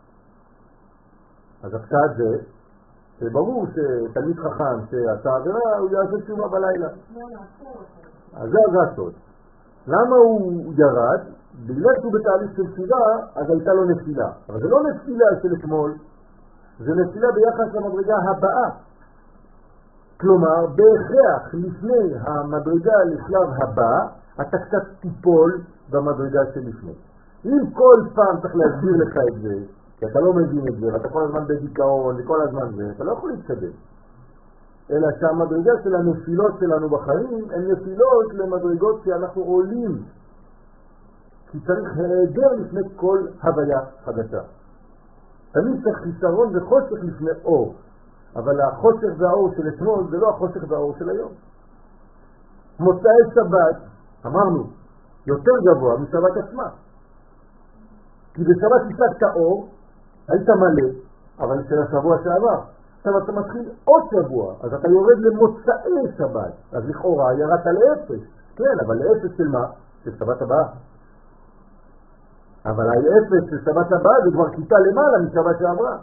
Speaker 1: אז הפשט זה, שברור שתלמיד חכם שעשה עבירה, הוא יעשה תשובה בלילה. אז זה הסוד. למה הוא ירד? בגלל שהוא בתהליך של תשובה, אז הייתה לו נפילה. אבל זה לא נפילה של אתמול, זה נפילה ביחס למדרגה הבאה. כלומר, בהכרח לפני המדרגה לשלב הבא, אתה קצת תיפול במדרגה שלפני. אם כל פעם צריך להסביר לך את זה, כי אתה לא מבין את זה, ואתה כל הזמן בדיכאון, וכל הזמן זה, אתה לא יכול להתקדם. אלא שהמדרגה של הנפילות שלנו בחיים, הן נפילות למדרגות שאנחנו עולים. כי צריך היעדר לפני כל הוויה חדשה. תמיד צריך חיסרון וחושך לפני אור. אבל החושך והאור של אתמול זה לא החושך והאור של היום. מוצאי שבת, אמרנו, יותר גבוה משבת עצמה. כי בשבת השגת האור, היית מלא, אבל של השבוע שעבר. עכשיו אתה מתחיל עוד שבוע, אז אתה יורד למוצאי שבת. אז לכאורה ירדת לאפס. כן, אבל לאפס של מה? של שבת הבאה. אבל האפס של שבת הבאה זה כבר כיתה למעלה משבת שעברה.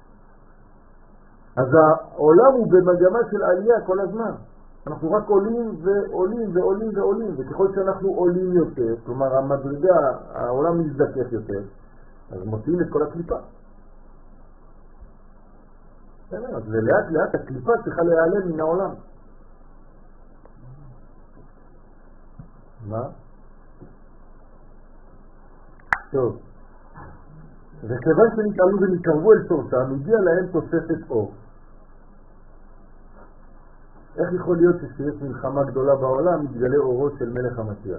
Speaker 1: אז העולם הוא במגמה של עלייה כל הזמן. אנחנו רק עולים ועולים ועולים ועולים, וככל שאנחנו עולים יותר, כלומר המדרגה, העולם מזדקף יותר, אז מוציאים את כל הקליפה. אז לאט לאט הקליפה צריכה להיעלם מן העולם. מה? טוב. וכיוון שנתעלו ונתקרבו אל שורשם, הגיע להם תוספת אור. איך יכול להיות שכשיש מלחמה גדולה בעולם, יתגלה אורו של מלך המשיח?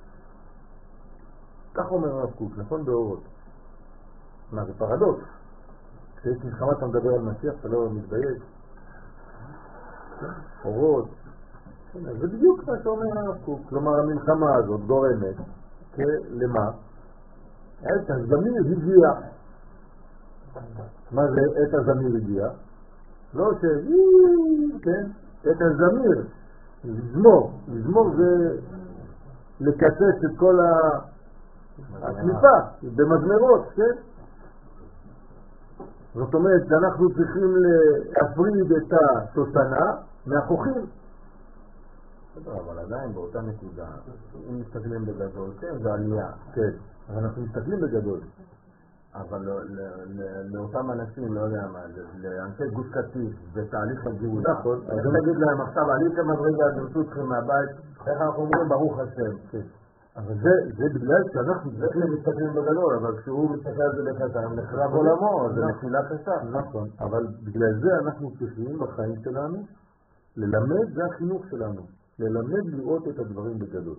Speaker 1: כך אומר הרב קוק, נכון? באורות. מה, זה פרדוקס. כשיש מלחמה אתה מדבר על משיח, אתה לא מתבייש. אורות. זה בדיוק מה שאומר הרב קוק. כלומר, המלחמה הזאת גורמת, למה? עת הזמיר הגיע. מה זה עת הזמיר הגיע? לא ש... כן? עת הזמיר. לזמור זה לקצץ את כל הקליפה במזמרות, כן? זאת אומרת שאנחנו צריכים להפריד את השושנה מהכוחים. אבל עדיין באותה נקודה, אם מסתכלים בגדול, כן, זה עלייה, כן, אבל אנחנו מסתכלים בגדול. אבל לאותם אנשים, לא יודע מה, לאנשי גוש קטיף, בתהליך הגאולה, אז נגיד להם עכשיו, עליתם מדרגה, דרשו אתכם מהבית, איך אנחנו אומרים ברוך השם, כן. אבל זה בגלל שאנחנו מסתכלים בגדול, אבל כשהוא מסתכל על זה בקטן, נחרב עולמו, זה נפילה קשה. נכון, אבל בגלל זה אנחנו צריכים בחיים שלנו, ללמד, זה החינוך שלנו. ללמד לראות את הדברים בגדול.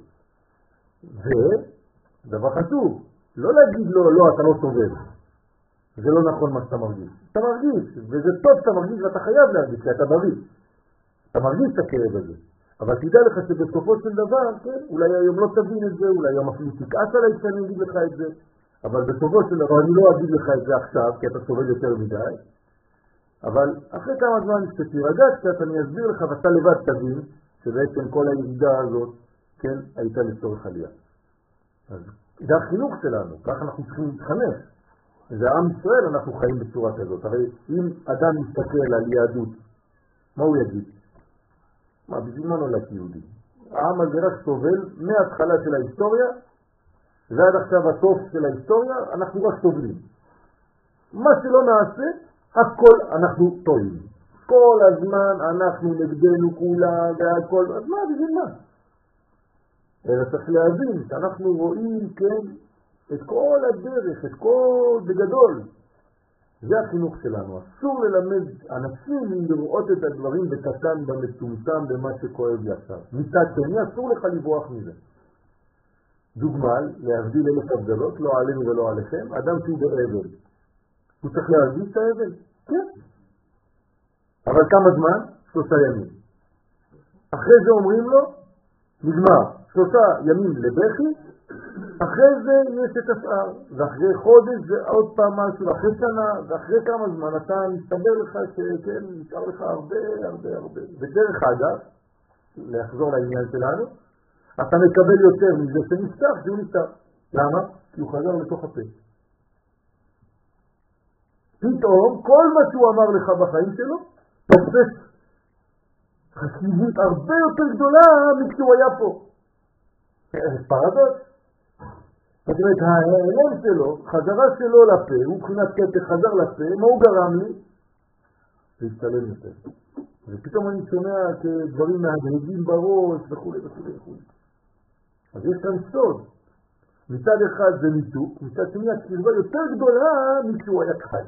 Speaker 1: ודבר חשוב, לא להגיד לו, לא, אתה לא סובל. זה לא נכון מה שאתה מרגיש. אתה מרגיש, וזה טוב שאתה מרגיש ואתה חייב להרגיש, כי אתה בריא. אתה מרגיש את הכאב הזה. אבל תדע לך שבסופו של דבר, כן, אולי היום לא תבין את זה, אולי היום אפילו תכעס עליי שאני אגיד לך את זה, אבל בסופו של דבר אני לא אגיד לך את זה עכשיו, כי אתה סובל יותר מדי. אבל אחרי כמה זמן שתירגע קצת אני אסביר לך ואתה לבד תבין שבעצם כל הירידה הזאת, כן, הייתה לצורך עלייה. אז זה החינוך שלנו, כך אנחנו צריכים להתחנך. זה עם ישראל, אנחנו חיים בצורה כזאת. הרי אם אדם מסתכל על יהדות, מה הוא יגיד? מה, בשביל מה נולד יהודי? העם הזה רק סובל מההתחלה של ההיסטוריה, ועד עכשיו הסוף של ההיסטוריה, אנחנו רק סובלים. מה שלא נעשה, הכל אנחנו טועים. כל הזמן אנחנו נגדנו כולה והכל, אז מה, בשביל מה? אלא צריך להבין שאנחנו רואים, כן, את כל הדרך, את כל בגדול. זה החינוך שלנו. אסור ללמד אנשים לראות את הדברים בקטן, במצומצם, במה שכואב לי עכשיו. מצד שני, אסור לך לברוח מזה. דוגמה, להבדיל אלף הבדלות, לא עלינו ולא עליכם, אדם שהוא באבל. הוא צריך להרגיש את האבל? כן. אבל כמה זמן? 3 ימים. אחרי זה אומרים לו, נגמר. 3 ימים לבכי, אחרי זה יש את השאר, ואחרי חודש זה עוד פעם משהו, אחרי שנה, ואחרי כמה זמן אתה מסתבר לך שכן, נשאר לך הרבה. ודרך אגב, לחזור לעניין שלנו, אתה מקבל יותר מזה שנפטר, שהוא נפטר. למה? כי הוא חזר לתוך הפה. פתאום, כל מה שהוא אמר לך בחיים שלו, תופס חשיבות הרבה יותר גדולה מכשהוא היה פה. פרדוקס. זאת אומרת, ההיעלם שלו, חזרה שלו לפה, הוא מבחינת קטע חזר לפה, מה הוא גרם לי? להשתלם יותר. ופתאום אני שומע כדברים מהדהדים בראש וכו'. אז יש כאן סוד. מצד אחד זה ניתוק, מצד שני הקרבה יותר גדולה מכשהוא היה חי.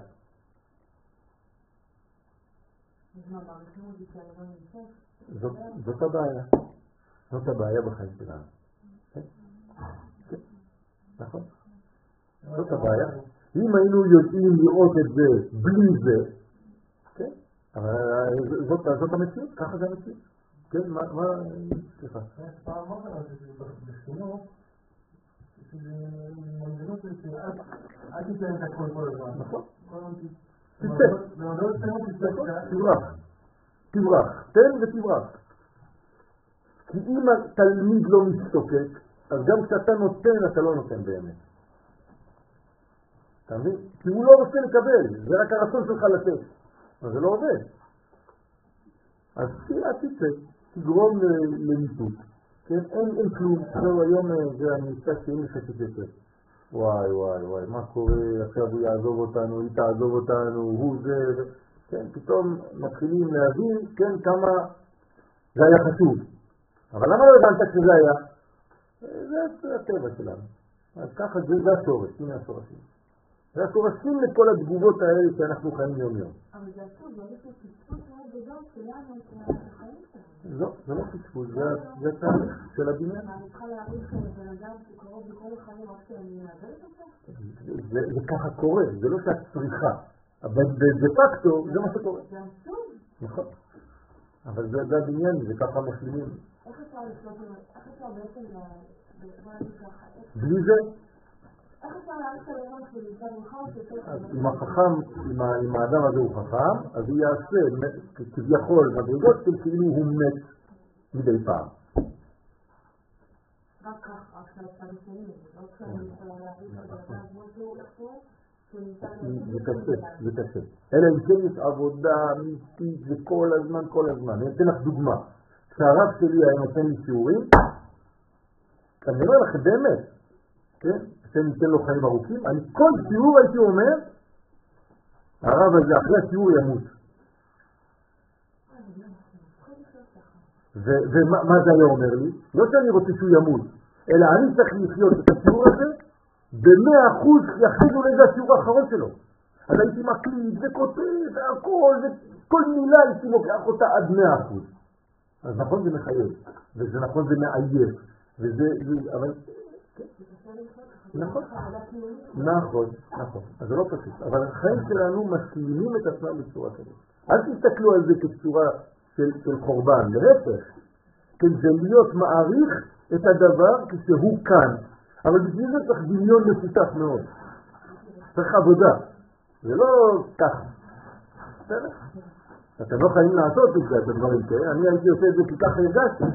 Speaker 1: זאת הבעיה. זאת הבעיה בחיים שלנו. נכון? זאת הבעיה. אם היינו יודעים לראות את זה בלי זה, כן? זאת המציאות, ככה זה המציאות. כן? מה? סליחה.
Speaker 3: פעם מה קרה בחינוך, שזה מנגנות אל תיתן את הכל כל הזמן.
Speaker 1: נכון. תברח. תן ותברח. כי אם התלמיד לא מסתוקק, אז גם כשאתה נותן, אתה לא נותן באמת. אתה מבין? כי הוא לא רוצה לקבל, זה רק הרצון שלך לתת. אז זה לא עובד. אז תצא, תגרום לניתוק. כן? אין כלום. זהו היום, אני אצטרך שאין לך שתצא. וואי, מה קורה? עכשיו הוא יעזוב אותנו, היא תעזוב אותנו, הוא זה. כן, פתאום מתחילים להבין, כן, כמה זה היה חשוב. אבל למה לא הבנת שזה היה? זה הטבע שלנו. אז ככה זה השורש, הנה השורשים. זה השורשים לכל התגובות האלה שאנחנו חיים יום יום.
Speaker 4: אבל זה עצוב, זה איזשהו פספוס מאוד גדול שלנו את החיים שלנו.
Speaker 1: זה לא פספוס, זה תהליך של הבניין.
Speaker 4: אני צריכה להעריך בן אדם שקרוב בכל החיים רק שאני אעברת אותו?
Speaker 1: זה ככה קורה, זה לא שאת צריכה. אבל בדפקטו זה מה שקורה.
Speaker 4: זה עצוב.
Speaker 1: נכון. אבל זה הבניין, זה ככה משלימים.
Speaker 4: איך אפשר לשלוט, איך אפשר בעצם
Speaker 1: בלי זה?
Speaker 4: איך אפשר להעריך על יום שלי, מצד ממך או שיותר?
Speaker 1: אם החכם, אם האדם הזה הוא חכם, אז הוא יעשה כביכול מדרגות של כאילו הוא מת מדי פעם.
Speaker 4: רק כך, רק שהצד השני, לא כשאני יכולה להעריך על יום משהו איכשהו,
Speaker 1: זה קשה. אלא אם כן יש עבודה אמיתית וכל הזמן. אני אתן לך דוגמה. כשהרב שלי היה נותן לי שיעורים, אני אומר לכם באמת, כן? שניתן לו חיים ארוכים, אני כל שיעור הייתי אומר, הרב הזה אחרי השיעור ימות. ומה זה היה אומר לי? לא שאני רוצה שהוא ימות, אלא אני צריך לחיות את השיעור הזה, ב100% יחזו לזה השיעור האחרון שלו. אז הייתי מקליט וכותב והכל, כל מילה הייתי לוקח אותה עד 100%. אז נכון זה מחייב, וזה נכון זה מעייף, וזה, אבל... נכון. אז זה לא פשוט. אבל החיים שלנו משלימים את עצמם בצורה כזאת. אל תסתכלו על זה כצורה של חורבן, להפך. זה להיות מעריך את הדבר כשהוא כאן. אבל בשביל זה צריך דמיון מפותח מאוד. צריך עבודה. זה לא ככה. בסדר? אתם לא חייבים לעשות את זה, אתם דברים כאלה, אני הייתי עושה את זה כי ככה הרגשתי.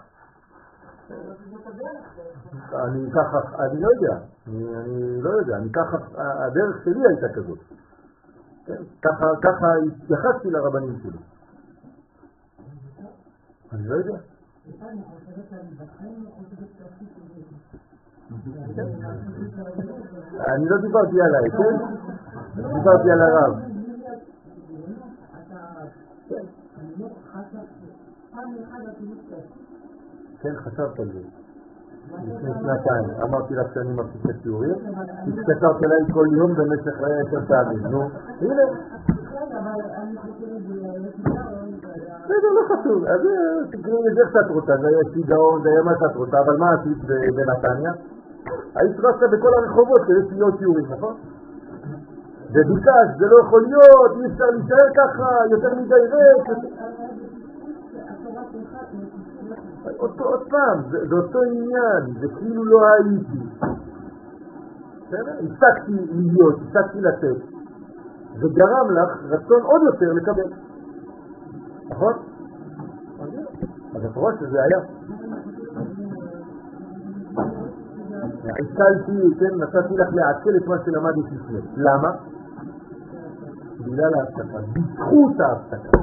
Speaker 1: אני לא יודע, אני ככה, הדרך שלי הייתה כזאת. ככה התייחסתי לרבנים שלי. אני לא יודע. אני לא דיברתי עליי, כן? דיברתי על הרב. כן, חשבת על זה. לפני שנתיים, אמרתי לך שאני מפסיק את השיעורים, התקשרת אליי כל יום במשך 10 פעמים, נו, הנה. זה לא חשוב, אז תקראי לזה איך שאת רוצה, זה היה שיגעון, זה היה מה שאת רוצה, אבל מה עשית בנתניה? היית רצה בכל הרחובות כדי שיהיו שיעורים, נכון? וביקש, זה לא יכול להיות, אי אפשר להישאר ככה, יותר מדי ריק. עוד פעם, זה אותו עניין, זה כאילו לא הייתי. הפסקתי להיות, הפסקתי לתת. זה גרם לך רצון עוד יותר לקבל. נכון? אז את רואה שזה היה. השכלתי, נתתי לך לעכל את מה שלמדתי לפני. למה? בגלל ההפסקה, בזכות ההפסקה.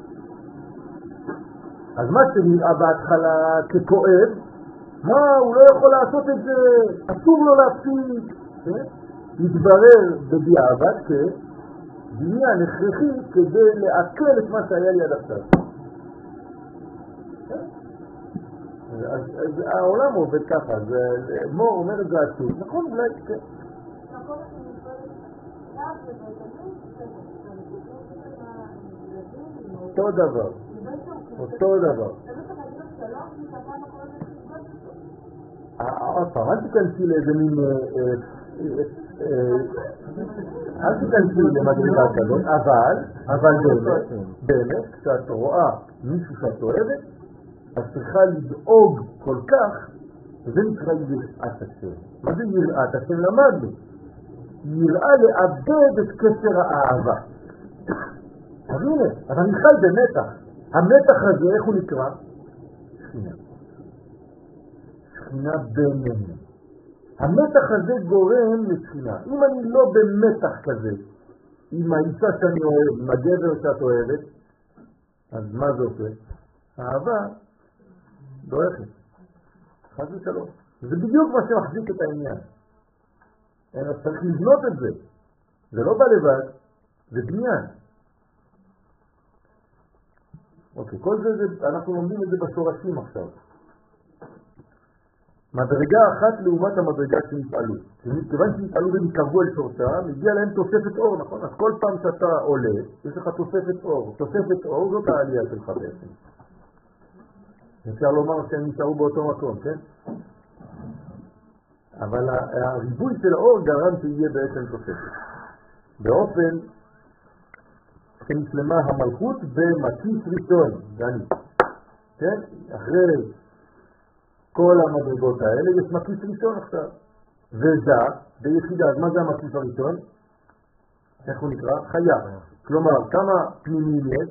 Speaker 1: אז מה שנראה בהתחלה ככואב, הוא לא יכול לעשות את זה, אסור לו להפסיק. יתברר בדיעבד כבניין הכרחי כדי לעכל את מה שהיה לי עד עכשיו. אז העולם עובד ככה, מור אומר את זה עצוב, נכון? אולי כן. אותו דבר. אותו דבר. עוד פעם, אל תיכנסי לאיזה מין אל תיכנסי למדרגה כזאת, אבל באמת, כשאת רואה מישהו שאת אוהבת, את צריכה לדאוג כל כך, וזה נקרא יראת השם. מה זה יראת השם? למדנו. יראה לאבד את קשר האהבה. אז הנה, אבל אני חי במתח. המתח הזה, איך הוא נקרא? שכינה. שכינה בינינו. המתח הזה גורם לשכינה. אם אני לא במתח כזה, עם האישה שאני אוהב, עם הגבר שאת אוהבת, אז מה זה עושה? האהבה דועכת. חס ושלום. זה בדיוק מה שמחזיק את העניין. אז צריך לבנות את זה. זה לא בא לבד, זה בניין. אוקיי, כל זה, אנחנו לומדים את זה בשורשים עכשיו. מדרגה אחת לעומת המדרגה שנפעלו. כיוון שנפעלו ונתקרבו אל שורשה, מגיע להם תוספת אור, נכון? אז כל פעם שאתה עולה, יש לך תוספת אור. תוספת אור זאת העלייה שלך בעצם. אפשר לומר שהם נשארו באותו מקום, כן? אבל הריבוי של האור גרם שיהיה בעצם תוספת. באופן שנשלמה המלכות במקיף ראשון, דני. כן? אחרי כל המדרגות האלה יש מקיף ראשון עכשיו. וזה ביחידה, אז מה זה המקיף הראשון? איך הוא נקרא? חיה. כלומר, כמה פנימיים יש?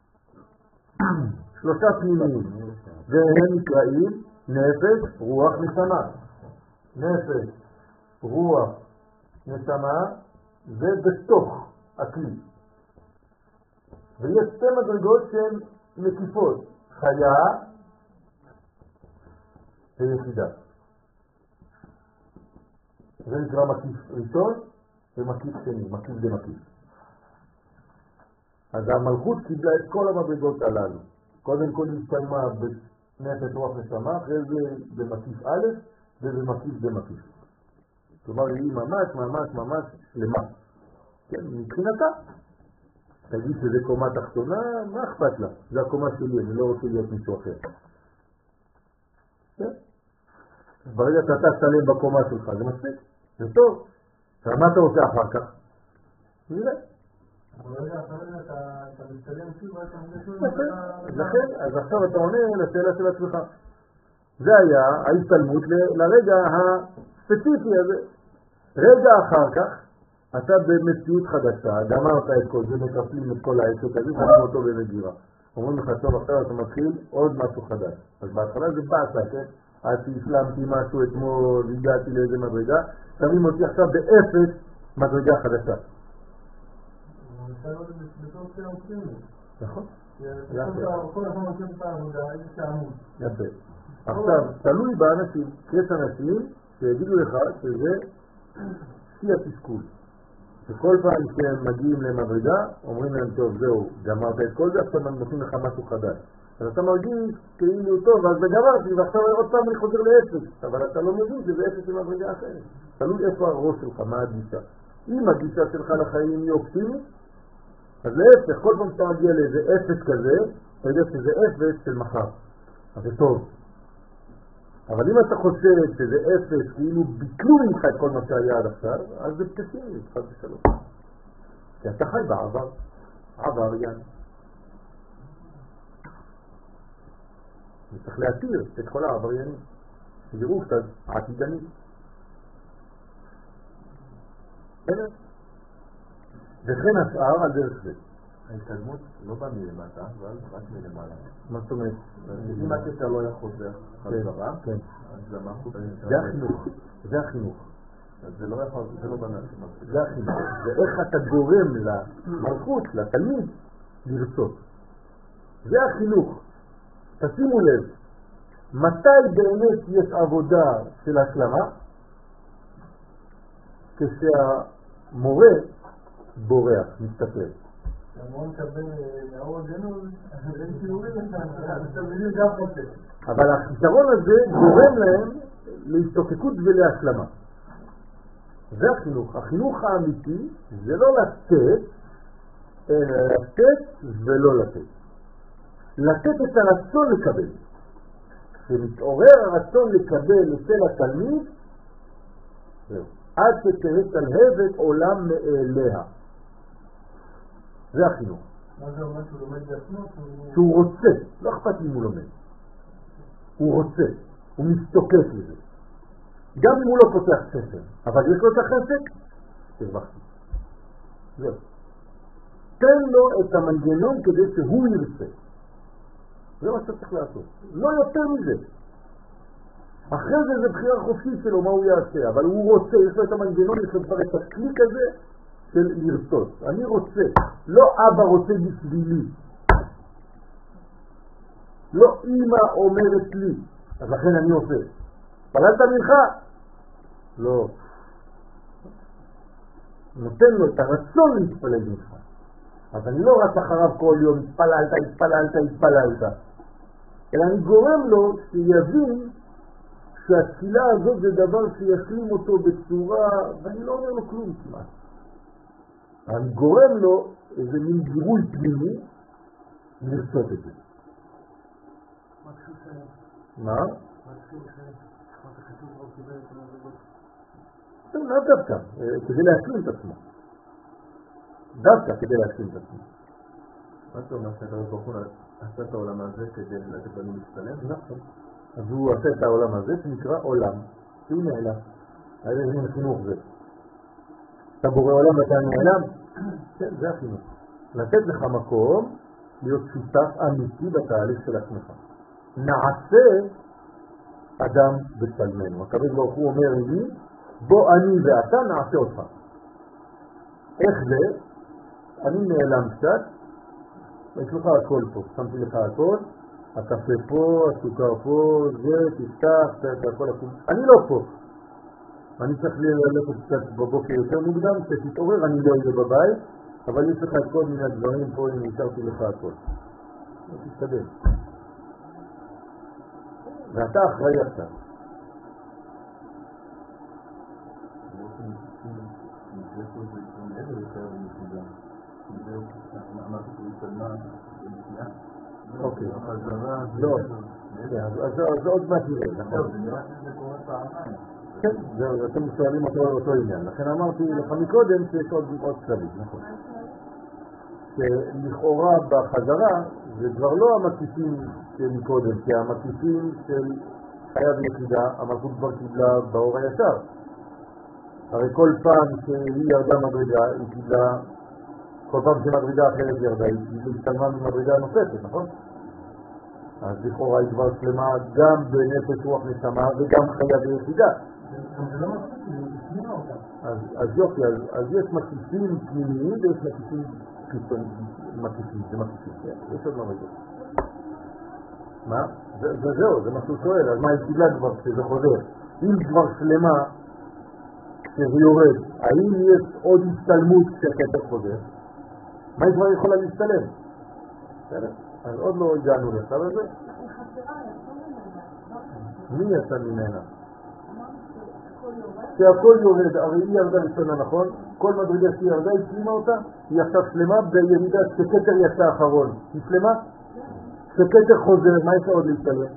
Speaker 1: 3 פנימיים. והם נקראים נפש, רוח, נשמה. נפש, רוח, נשמה, זה בתוך הכלי. ויש 2 מדרגות שהן מקיפות, חיה ויחידה. זה נקרא מקיף ראשון ומקיף שני, מקיף במקיף. אז המלכות קיבלה את כל המדרגות הללו. קודם כל הסתיימה בנפש רוח נשמה, אחרי זה במקיף א' ובמקיף במקיף. כלומר היא ממש למה. כן, מבחינתה. תגיד שזה קומה תחתונה, מה אכפת לה? זה הקומה שלי, אני לא רוצה להיות מישהו אחר. כן? ברגע שאתה תלם בקומה שלך, זה מספיק, זה טוב. מה אתה עושה אחר כך? נראה.
Speaker 3: אבל רגע, אחרי אתה מתקדם שוב,
Speaker 1: לכן, אז עכשיו אתה עונה לשאלה של עצמך. זה היה ההסתלמות לרגע הספציפי הזה. רגע אחר כך, אתה במציאות חדשה, גמרת את כל זה, מקפלים את כל העסק הזה, שמים אותו במגירה. אומרים לך, טוב, עכשיו אתה מתחיל עוד משהו חדש. אז בהתחלה זה באסה, כן? עד שהשלמתי משהו אתמול, הגעתי לאיזה מדרגה, שמים אותי עכשיו באפס מדרגה חדשה. נכון?
Speaker 3: כל הזמן עושים את העבודה, איזה שעמוד.
Speaker 1: יפה. עכשיו, תלוי באנשים, יש אנשים שיגידו לך שזה שיא התסכול. שכל פעם שהם מגיעים למדרגה, אומרים להם, טוב, זהו, גמרת את כל זה, עכשיו הם נותנים לך משהו חדש. אז אתה מרגיש כאילו טוב, אז גמרתי, ועכשיו עוד פעם אני חוזר לאפס. אבל אתה לא מבין שזה אפס במדרגה אחרת. תלוי איפה הראש שלך, מה הגישה. אם הגישה שלך לחיים היא אופטימית, אז להפך, כל פעם שאתה מגיע לאיזה אפס כזה, אתה יודע שזה אפס של מחר. אז זה טוב. אבל אם אתה חושב שזה אפס, כאילו ביטלו ממך את כל מה שהיה עד עכשיו, אז זה פסים, חד ושלום. כי אתה חי בעבר, עבריין. וצריך להתיר את כל העבריינים. שיראו קצת עתידני. וכן השאר על דרך זה.
Speaker 5: ההתקדמות לא באה מלמטה, אבל רק מלמעלה.
Speaker 1: מה זאת אומרת?
Speaker 5: אם הקטע לא היה חוזר חזרה, אז המערכות...
Speaker 1: זה החינוך. זה החינוך.
Speaker 5: אז זה לא יכול, זה לא בנה.
Speaker 1: זה החינוך. ואיך אתה גורם למלכות, לתלמיד, לרצות. זה החינוך. תשימו לב, מתי באמת יש עבודה של השלמה? כשהמורה בורח, מסתכל.
Speaker 3: המורה מקבל מהאור הגנוז, אין שיעורים לתלמידים גם חושב.
Speaker 1: אבל החיסרון הזה גורם להם להשתוקקות ולהשלמה. זה החינוך. החינוך האמיתי זה לא לתת, אלא לתת ולא לתת. לתת את הרצון לקבל. כשמתעורר הרצון לקבל אצל התלמיד, זהו. עד שתראה תלהבת עולם מאליה. זה החינוך.
Speaker 3: מה זה אומר שהוא לומד בעצמו?
Speaker 1: שהוא רוצה, לא אכפת לי אם הוא לומד. הוא רוצה, הוא מסתוקק לזה. גם אם הוא לא פותח ספר, אבל יש לו את החסק, תרווחתי. זהו. תן לו את המנגנון כדי שהוא ירצה. זה מה שאתה צריך לעשות. לא יותר מזה. אחרי זה בחירה חופשית שלו, מה הוא יעשה, אבל הוא רוצה, יש לו את המנגנון, יש לו כבר את הקליק הזה של לרצות. אני רוצה, לא אבא רוצה בשבילי. לא אמא אומרת לי, אז לכן אני עושה. פללת מנחה? לא. נותן לו את הרצון להתפלל מנחה. אז אני לא רץ אחריו כל יום, התפללת. אלא אני גורם לו שיבין שהתפילה הזאת זה דבר שישלים אותו בצורה, ואני לא אומר לו כלום כמעט. אני גורם לו איזה מין גירוי פנימי לרצות את זה. מה? לא דווקא, כדי להשלים את עצמו. דווקא כדי להשלים את עצמו.
Speaker 5: מה אתה אומר שאתה ברוך עשה את העולם הזה כדי לתת לנו להשתלם?
Speaker 1: נכון. אז הוא עשה את העולם הזה שנקרא עולם, שהוא נעלם. איזה מין חינוך זה? אתה בורא עולם ואתה נעלם? כן, זה החינוך. לתת לך מקום להיות שותף אמיתי בתהליך של עצמך. נעשה אדם בצלמנו. הקדוש ברוך הוא אומר לי, בוא אני ואתה נעשה אותך. איך זה? אני נעלם קצת, יש לך הכל פה, שמתי לך הכל, הקפה פה, הסוכר פה, זה, תפתח, הכל הכל. אני לא פה. אני צריך ללכת קצת בבוקר יותר מוקדם, כשתתעורר אני לא אהיה בבית, אבל יש לך את כל מיני דברים פה, אני נשארתי לך הכל. תשתדל. ואתה אחראי עכשיו. אוקיי, לא, אז עוד מה תראה, נכון? כן, אתם שואלים אותו עניין, לכן אמרתי לך מקודם שיש עוד צלבים, נכון? שלכאורה בחזרה זה כבר לא המקיפים של מקודם, כי המקיפים של חייב יחידה, המלכות כבר קיבלה באור הישר. הרי כל פעם שהיא ירדה מדרגה, היא קיבלה, כל פעם שמדרגה אחרת ירדה, היא השתלמה ממדרגה נוספת, נכון? אז לכאורה היא כבר שלמה גם בנפש רוח נשמה וגם חיה ויחידה. אז יופי, אז יש מקיפים פנימיים ויש מקיפים מקיפים, זה מקיפים, יש עוד מדרגה. מה? זהו, זה מה שהוא שואל, אז מה היא קיבלה כבר כשזה חוזר? אם כבר שלמה, כשזה יורד, האם יש עוד השתלמות כשהכתר חוזר? מה היא כבר יכולה להשתלם? אז עוד לא הגענו לשלב הזה. מי יצא ממנה? כשהכל יורד, הרי היא ירדה ראשונה, נכון? כל מדרגה שהיא ירדה, היא שלמה אותה, היא עכשיו שלמה בירידה כשכתר יצא האחרון. היא שלמה? כשכתר חוזר, מה יש עוד להשתלם?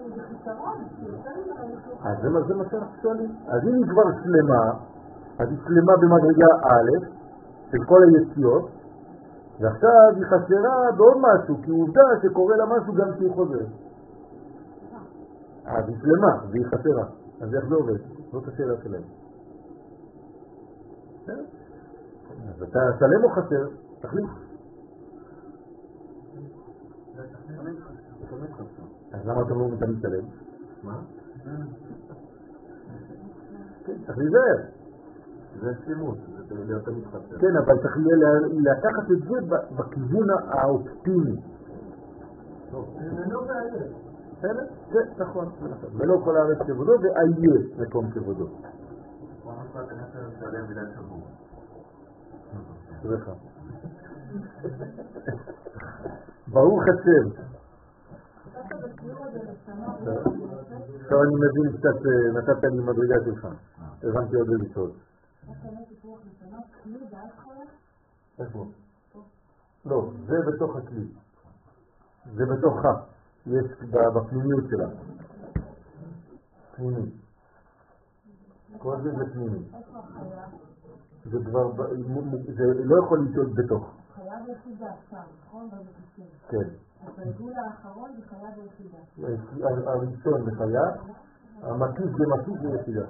Speaker 1: אז זה מה שאנחנו שואלים. אז אם היא כבר שלמה, אז היא שלמה במדרגה א' של כל היציאות, ועכשיו היא חסרה בעוד משהו, כי עובדה שקורה לה משהו גם כשהיא חוזרת. אז היא שלמה והיא חסרה. אז איך זה עובד? זאת השאלה שלהם. אז אתה שלם או חסר? תחליט. אז למה אתם לא מתמיד שלם?
Speaker 5: מה?
Speaker 1: כן, צריך להיזהר.
Speaker 5: זה שלמות, זה להיות מתחסר.
Speaker 1: כן, אבל צריך לקחת את זה בכיוון האופטימי. בסדר? כן, נכון. ולא כל הארץ כבודו, ואיה מקום כבודו. סליחה. ברוך השם. עכשיו אני מבין קצת, נתת לי מדרגה שלך. הבנתי עוד איזה סוד. איפה? לא, זה בתוך הכלי. זה בתוכה. יש בפנימיות שלה. פנימי. כל זה זה פנימי. זה כבר, זה לא יכול להיות בתוך.
Speaker 4: חייב יחידה, שם, נכון? בבקשים.
Speaker 1: כן.
Speaker 4: הגלגול האחרון זה חייב יחידה.
Speaker 1: הראשון זה חייב, המקיף זה מקיף זה יחידה.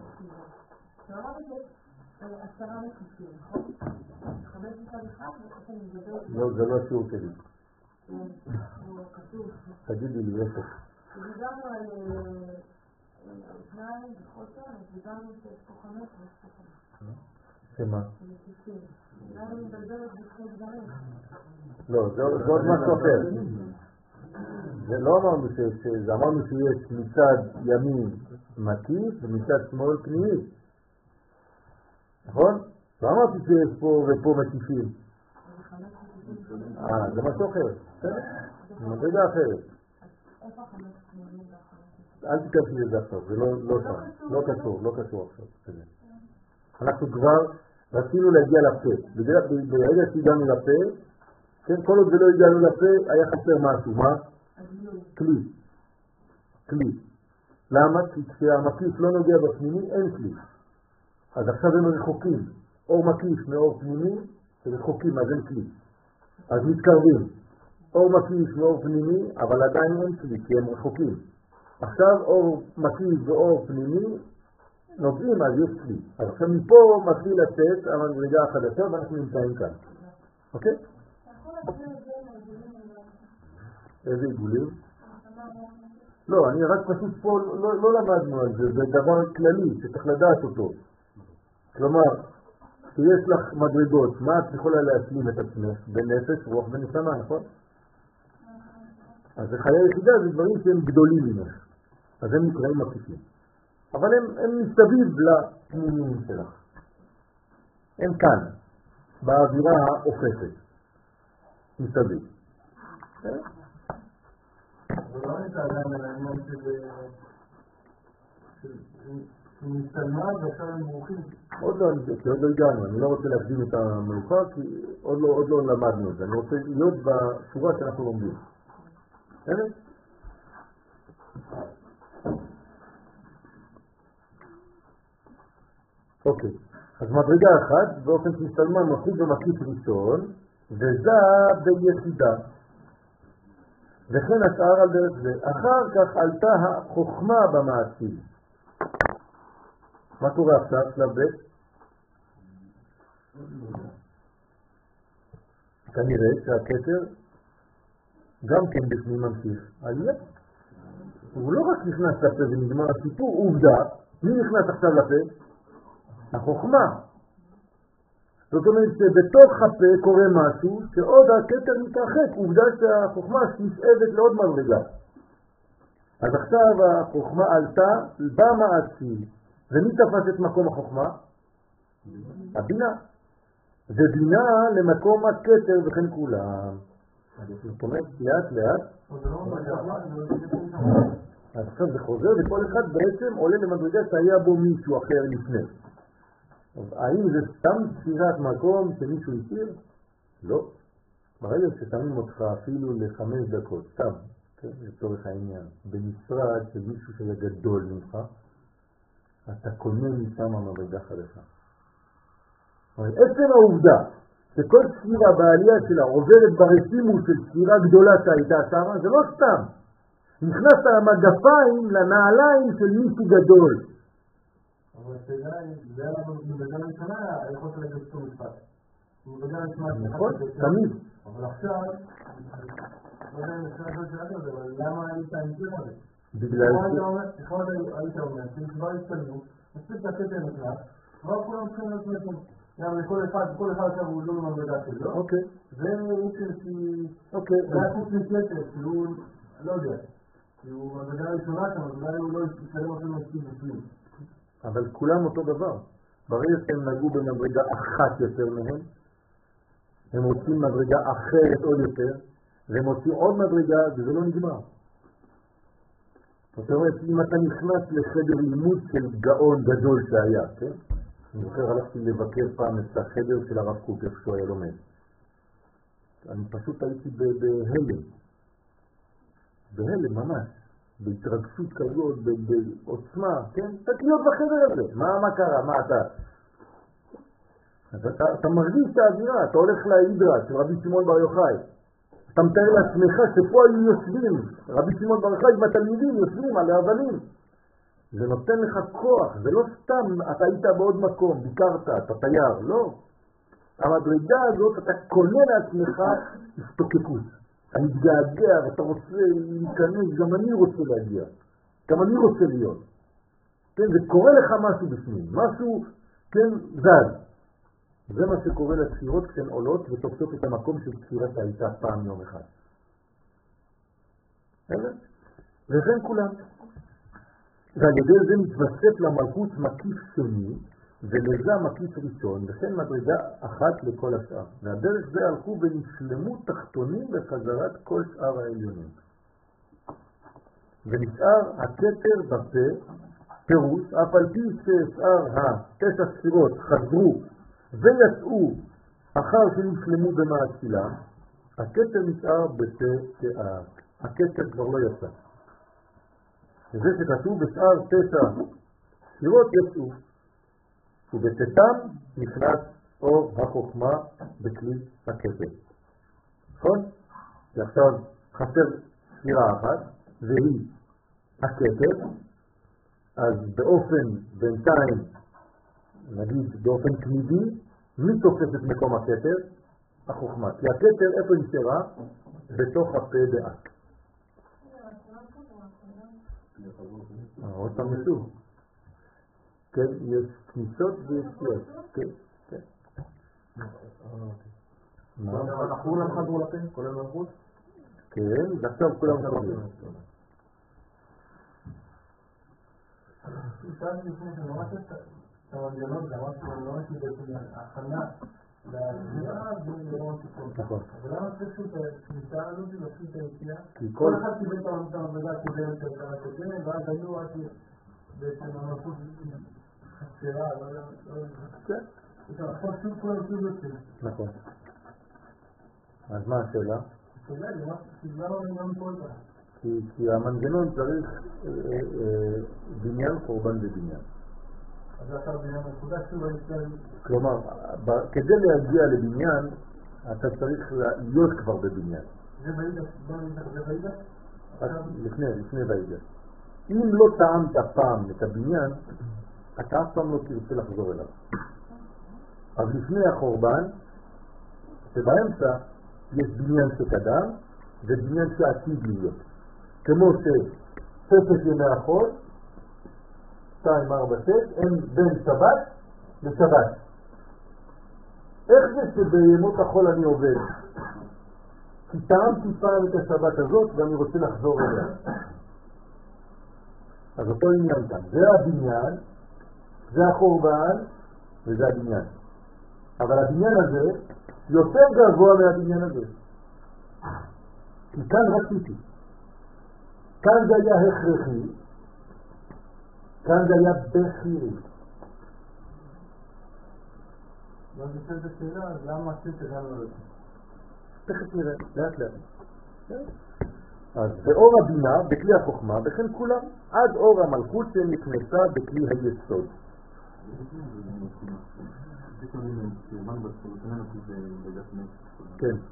Speaker 4: זה 10 מקיפים, נכון? 5 מצד אחד, ואיפה אני מדבר?
Speaker 1: לא, זה לא השיעור שלי.
Speaker 4: כתוב.
Speaker 1: תגידי לי, איפה?
Speaker 4: דיברנו על 2 וחוסר, אז דיברנו שיש פה 5 ויש פה 5.
Speaker 1: שמה?
Speaker 4: מקיפים. למה אני מדברת בשני דברים?
Speaker 1: לא, זה עוד משהו אחר. זה לא אמרנו שזה, אמרנו שיש מצד ימין מקיף ומצד שמאל פנימי. נכון? לא אמרתי שיש פה ופה מקיפים. זה משהו אחר. זה מדרגה אחרת. אל תיכנסי לזה עכשיו, זה לא שם. לא קשור עכשיו. אנחנו כבר רצינו להגיע לפה. ברגע שהגענו לפה, כן, כל עוד ולא הגענו לפה, היה חסר משהו. מה? כלי. למה? כי כשהמקיף לא נוגע בפנימי, אין כלי. אז עכשיו הם רחוקים. אור מקיף מאור פנימי, רחוקים, אז אין כלי. אז מתקרבים. אור מקיף מאור פנימי, אבל עדיין אין כלי, כי הם רחוקים. עכשיו אור מקיף ואור פנימי, נוגעים, אז יש כלי. אז עכשיו מפה מתחיל לצאת המדרגה החדשה, ואנחנו נמצאים כאן. אוקיי? איזה עיגולים? לא, אני רק פשוט פה לא למדנו על זה, זה דבר כללי שצריך לדעת אותו. כלומר, כשיש לך מדרגות, מה את יכולה להשלים את עצמך? בנפש, רוח ונשמה, נכון? אז חיי יחידה זה דברים שהם גדולים ממך. אז הם נקראים מקיפים. אבל הם מסביב לפנימיים שלך. הם כאן, באווירה האופפת. מסביב.
Speaker 3: זה לא הייתה עדיין על העניין של מסתלמה ועכשיו הם מורחים.
Speaker 1: עוד לא הגענו, אני לא רוצה להקדים את המאוחר כי עוד לא למדנו את זה. אני רוצה להיות בשורה שאנחנו לומדים. בסדר? אוקיי, אז מדרגה אחת באופן שהסתלמה מוסיף במקיף ראשון וזה ביחידה. וכן השאר על דרך זה. אחר כך עלתה החוכמה במעשים. מה קורה עכשיו? שלב ב'? כנראה שהכתר גם כן בפנים ממשיך עלייה. הוא לא רק נכנס לפה ונגמר הסיפור, עובדה, מי נכנס עכשיו לפה? החוכמה. זאת אומרת שבתוך הפה קורה משהו שעוד הכתר מתרחק, עובדה שהחוכמה נשאבת לעוד מדרגה. אז עכשיו החוכמה עלתה, בא מעשי, ומי תפס את מקום החוכמה? הבינה. ובינה למקום הכתר וכן כולם. זאת אומרת, לאט לאט. אז עכשיו זה חוזר וכל אחד בעצם עולה למדרגה שהיה בו מישהו אחר לפני. האם זה סתם ספירת מקום שמישהו הסיר? לא. ברגע ששמים אותך אפילו ל5 דקות, סתם, לצורך העניין, במשרד של מישהו שהיה גדול ממך, אתה קונה משם המדרגה חדשה. עצם העובדה שכל ספירה בעלייה שלה עוברת ברסימוס של ספירה גדולה שהייתה שם, זה לא סתם. נכנסת המגפיים לנעליים של מישהו גדול.
Speaker 3: אבל השאלה היא, זה היה במדרגה ראשונה, היכול של להגיד אותו משפט.
Speaker 1: נכון, תמיד.
Speaker 3: אבל עכשיו, לא יודע אם אפשר לעשות שאלה כזה, אבל למה היית עם הזה?
Speaker 1: בגלל
Speaker 3: יכול היית אומר, כי כבר התקדמו, מספיק שהקטע נכנס, כבר כולם צריכים להיות מתאים. גם לכל אחד עכשיו הוא לא במדרגה שלו.
Speaker 1: אוקיי.
Speaker 3: זה אופן כי...
Speaker 1: אוקיי.
Speaker 3: זה היה חוץ מקטע, שהוא, לא יודע, שהוא במדרגה הראשונה שם, אז אולי הוא לא יתקדם אפילו מספיק בפנים.
Speaker 1: אבל כולם אותו דבר. ברגע שהם נגעו במדרגה אחת יותר מהם, הם רוצים מדרגה אחרת עוד יותר, והם רוצים עוד מדרגה וזה לא נגמר. זאת אומרת, אם אתה נכנס לחדר לימוד של גאון גדול שהיה, כן? אני זוכר, הלכתי לבקר פעם את החדר של הרב קוק, איך שהוא היה לומד. אני פשוט הייתי בהלם ממש, בהתרגשות כזאת, בעוצמה, כן? תקליות בחדר הזה, מה קרה, מה אתה מרגיש את האווירה, אתה הולך להידרה של רבי שמעון בר יוחאי, אתה מתאר לעצמך שפה היו יושבים, רבי שמעון בר יוחאי והתלמידים יושבים על האבנים, זה נותן לך כוח, זה לא סתם אתה היית בעוד מקום, ביקרת, אתה תייר, לא. המדרגה הזאת אתה קונה לעצמך הסתוקקות, אתה מתגעגע ואתה רוצה להיכנס, גם אני רוצה להגיע, גם אני רוצה להיות. כן, זה קורה לך משהו בפנים, משהו, כן, זז. זה מה שקורה לספירות כשהן עולות ותופסות את המקום של ספירה שהייתה פעם יום אחד. וכן כולם. ועל ידי זה מתווסף למלכות מקיף שני, ולזה מקיף ראשון, וכן מדרגה אחת לכל השאר. והדרך זה הלכו ונשלמו תחתונים בחזרת כל שאר העליונים. ונשאר הכתר בפה, פירוש, אף על פי ששאר 9 ספירות חזרו ויצאו אחר שנשלמו במעשילה, הכתר נשאר בפה כאק. הכתר כבר לא יצא. וזה שכתוב בשאר 9 ספירות יצאו, ובצאתם נכנס אור החוכמה בכלי הכתר. נכון? ועכשיו חסר ספירה אחת, והיא הכתר, אז באופן בינתיים, נגיד באופן תמידי, מי תופס את מקום הכתר? החוכמה. כי הכתר איפה נשארה? בתוך הפה באק. עוד פעם משהו. כן, יש כניסות ויציאות. כן, כן.
Speaker 3: אבל כולם חזרו לפה? כולם חזרו?
Speaker 1: כן, ועכשיו כולם חזרו.
Speaker 3: שאלתי לפני שממש את המנגנון, זה ממש בעצם ההכנה להסבירה ולראות תיקון.
Speaker 1: נכון.
Speaker 3: אבל למה צריך את הכניסה הזאת ולעשות את היציאה?
Speaker 1: כי
Speaker 3: כל אחד קיבל את המדרגה הקודמת של הכנה הקודמת, ואז היו עד שבעצם המלכות חסרה, לא יודע. עכשיו שוב כולם שוב יוצאים.
Speaker 1: נכון. אז מה השאלה?
Speaker 3: השאלה היא, למה המנגנון פועל ככה?
Speaker 1: כי המנגנון צריך בניין, קורבן ובניין.
Speaker 3: אז עכשיו בניין הנקודה שוב היציאה.
Speaker 1: כלומר, כדי להגיע לבניין, אתה צריך להיות כבר בבניין.
Speaker 3: זה ואידה?
Speaker 1: לפני ואידה. אם לא טעמת פעם את הבניין, אתה אף פעם לא תרצה לחזור אליו. אז לפני החורבן, שבאמצע יש בניין שקדם ובניין שעתיד להיות. כמו שששת ימי החול, 2, 4, 6, הם בין שבת לשבת. איך זה שבימות החול אני עובד? כי טעמתי פעם את השבת הזאת ואני רוצה לחזור אליה. אז אותו עניין כאן. זה הבניין, זה החורבן וזה הבניין. אבל הבניין הזה יותר גבוה מהבניין הזה. כי כאן רציתי. כאן זה היה הכרחי, כאן זה היה בחירי.
Speaker 3: לא נשאל את השאלה, אז למה עשית גם לא יודעים?
Speaker 1: תכף נראה, לאט לאט. אז באור הבינה, בכלי החוכמה, וכן כולם, עד אור המלכות שנכנסה בכלי היסוד. כן.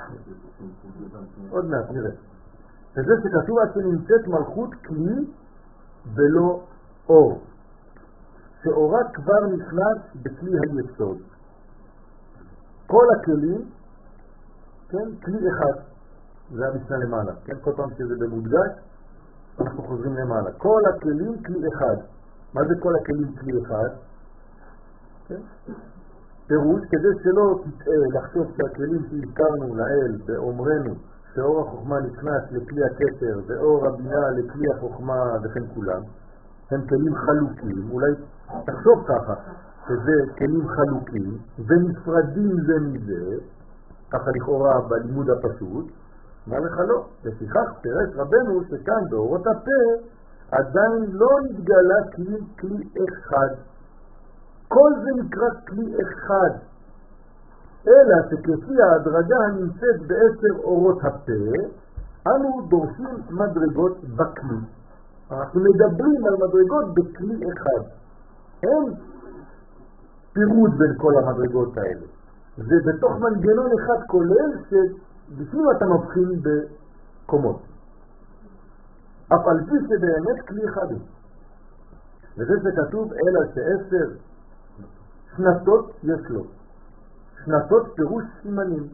Speaker 1: עוד מעט, נראה. וזה שכתוב עד שנמצאת מלכות כלי ולא אור. שאורה כבר נכנס בכלי היסוד. כל הכלים, כן, כלי אחד. זה המשנה למעלה, כן? כל פעם שזה במודגש, אנחנו חוזרים למעלה. כל הכלים כלי אחד. מה זה כל הכלים כלי אחד? כן? פירוש, כדי שלא תטעה לחשוב שהכלים שהזכרנו לאל באומרנו שאור החוכמה נכנס לכלי הכתר ואור הבינה לכלי החוכמה וכן כולם, הם כלים חלוקים. אולי תחשוב ככה, שזה כלים חלוקים ונפרדים זה מזה, ככה לכאורה בלימוד הפשוט. מה לך לא? לפיכך פירש רבנו שכאן באורות הפה עדיין לא נתגלה כלי אחד. כל זה נקרא כלי אחד, אלא שכפי ההדרגה הנמצאת ב10 אורות הפה, אנו דורשים מדרגות בכלי. אנחנו מדברים על מדרגות בכלי אחד. אין פירוד בין כל המדרגות האלה. זה בתוך מנגנון אחד כולל שבפנים אתה מבחין בקומות. אף על פי שבאמת כלי אחד. וזה שכתוב אלא ש10 שנתות יש לו. שנתות פירוש סימנים.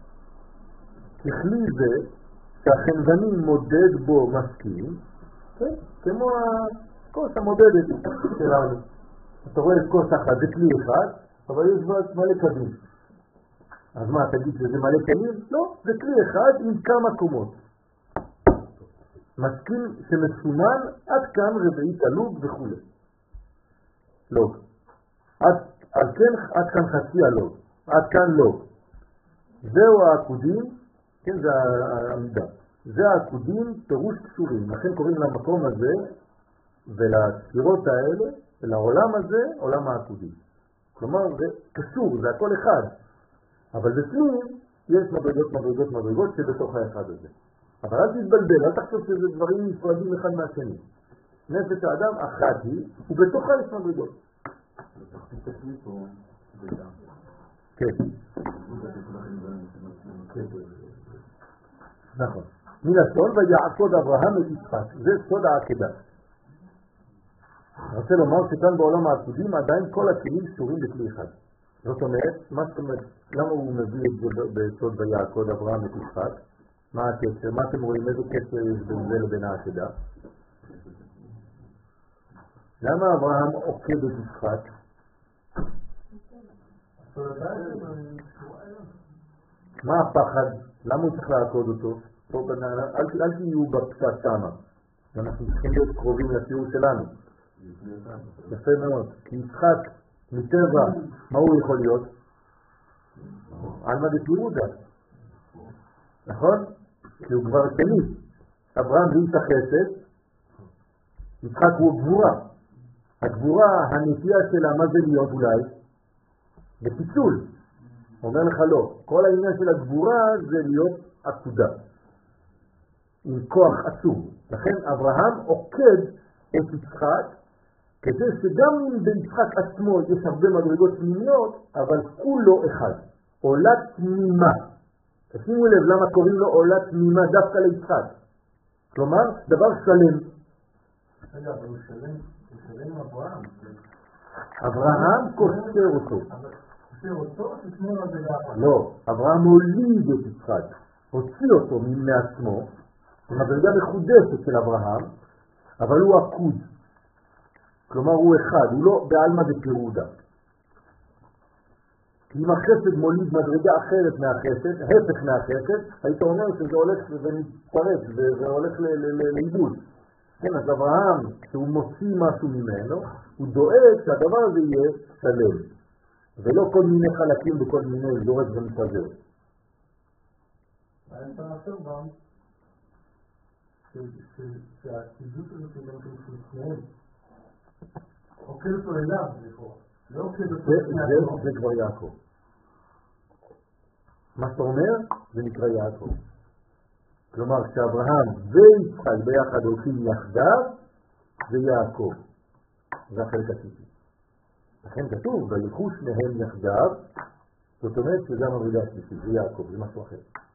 Speaker 1: ככלי זה שהחנווני מודד בו מסכים, כן? כמו הכוס המודדת שלנו. אתה רואה את כוס אחת, זה כלי אחד, אבל יש בו מלא קדים. אז מה, תגיד שזה מלא קדים? לא, זה כלי אחד עם כמה קומות. מסכים שמסומן עד כאן רבעית הלוג וכו'. לא. עד כאן חצי הלוג. עד כאן לא. זהו העקודים, כן, זה העמידה. זה העקודים פירוש קשורים. לכן קוראים למקום הזה ולספירות האלה, לעולם הזה, עולם העקודים. כלומר, זה קשור, זה הכל אחד. אבל בפנים יש מדרגות שבתוך האחד הזה. אבל אל תתבלבל, אל תחשוב שזה דברים נפרדים אחד מהשני. נפש האדם אחת היא, ובתוכה יש מדרגות. כן. נכון. מן הסוד ויעקוד אברהם את יצחק. זה סוד העקדה. אני רוצה לומר שכאן בעולם העקודים עדיין כל הכלים קשורים בכלי אחד. זאת אומרת, מה זאת אומרת, למה הוא מביא את זה בסוד ויעקוד אברהם את יצחק? מה הקשר? מה אתם רואים? איזה קשר יש בין זה לבין העקדה? למה אברהם עוקד את יצחק? מה הפחד? למה הוא צריך לעקוד אותו? אל תהיו בפשט שמה. אנחנו צריכים להיות קרובים לשיעור שלנו. יפה מאוד. כי יצחק מטבע, מה הוא יכול להיות? עלמא דתירודה. נכון? כי הוא כבר שני. אברהם זה איש החסד, יצחק הוא גבורה. הגבורה, הנטייה שלה, מה זה להיות אולי? בפיצול. אומר לך לא. כל העניין של הגבורה זה להיות עקודה. עם כוח עצום. לכן אברהם עוקד את יצחק, כדי שגם אם ביצחק עצמו יש הרבה מדרגות פנימיות, אבל כולו אחד. עולת תמימה. תשימו לב למה קוראים לו עולת תמימה דווקא ליצחק. כלומר, דבר שלם.
Speaker 3: רגע, אבל הוא שלם עם אברהם.
Speaker 1: אברהם קושר אותו.
Speaker 3: הוא עושה אותו, ששמור על זה יחד.
Speaker 1: לא, אברהם הוליד את יצחק, הוציא אותו מעצמו, במדרגה מחודשת של אברהם, אבל הוא עקוד. כלומר הוא אחד, הוא לא בעלמא דפירודה. כי אם החסד מוליד מדרגה אחרת מהחסד, הפך מהחסד, היית אומר שזה הולך ומתפרץ וזה הולך לאיבוד. כן, אז אברהם, כשהוא מוציא משהו ממנו, הוא דואג שהדבר הזה יהיה שלם, ולא כל מיני חלקים בכל מיני זורק ומתפזר.
Speaker 3: אני צריך לחשוב גם שהצידות הזאת היא גם של שניהם. עוקד אותו אליו, לא עוקד אותו אליו.
Speaker 1: זה כבר יעקב. מה שאתה אומר, זה נקרא יעקב. כלומר, כשאברהם ויצחק ביחד הולכים יחדיו, זה יעקב. זה החלק השישי. לכן כתוב, וילכו שניהם יחדיו, זאת אומרת שזה המדרגה השלישית, זה יעקב, זה משהו אחר.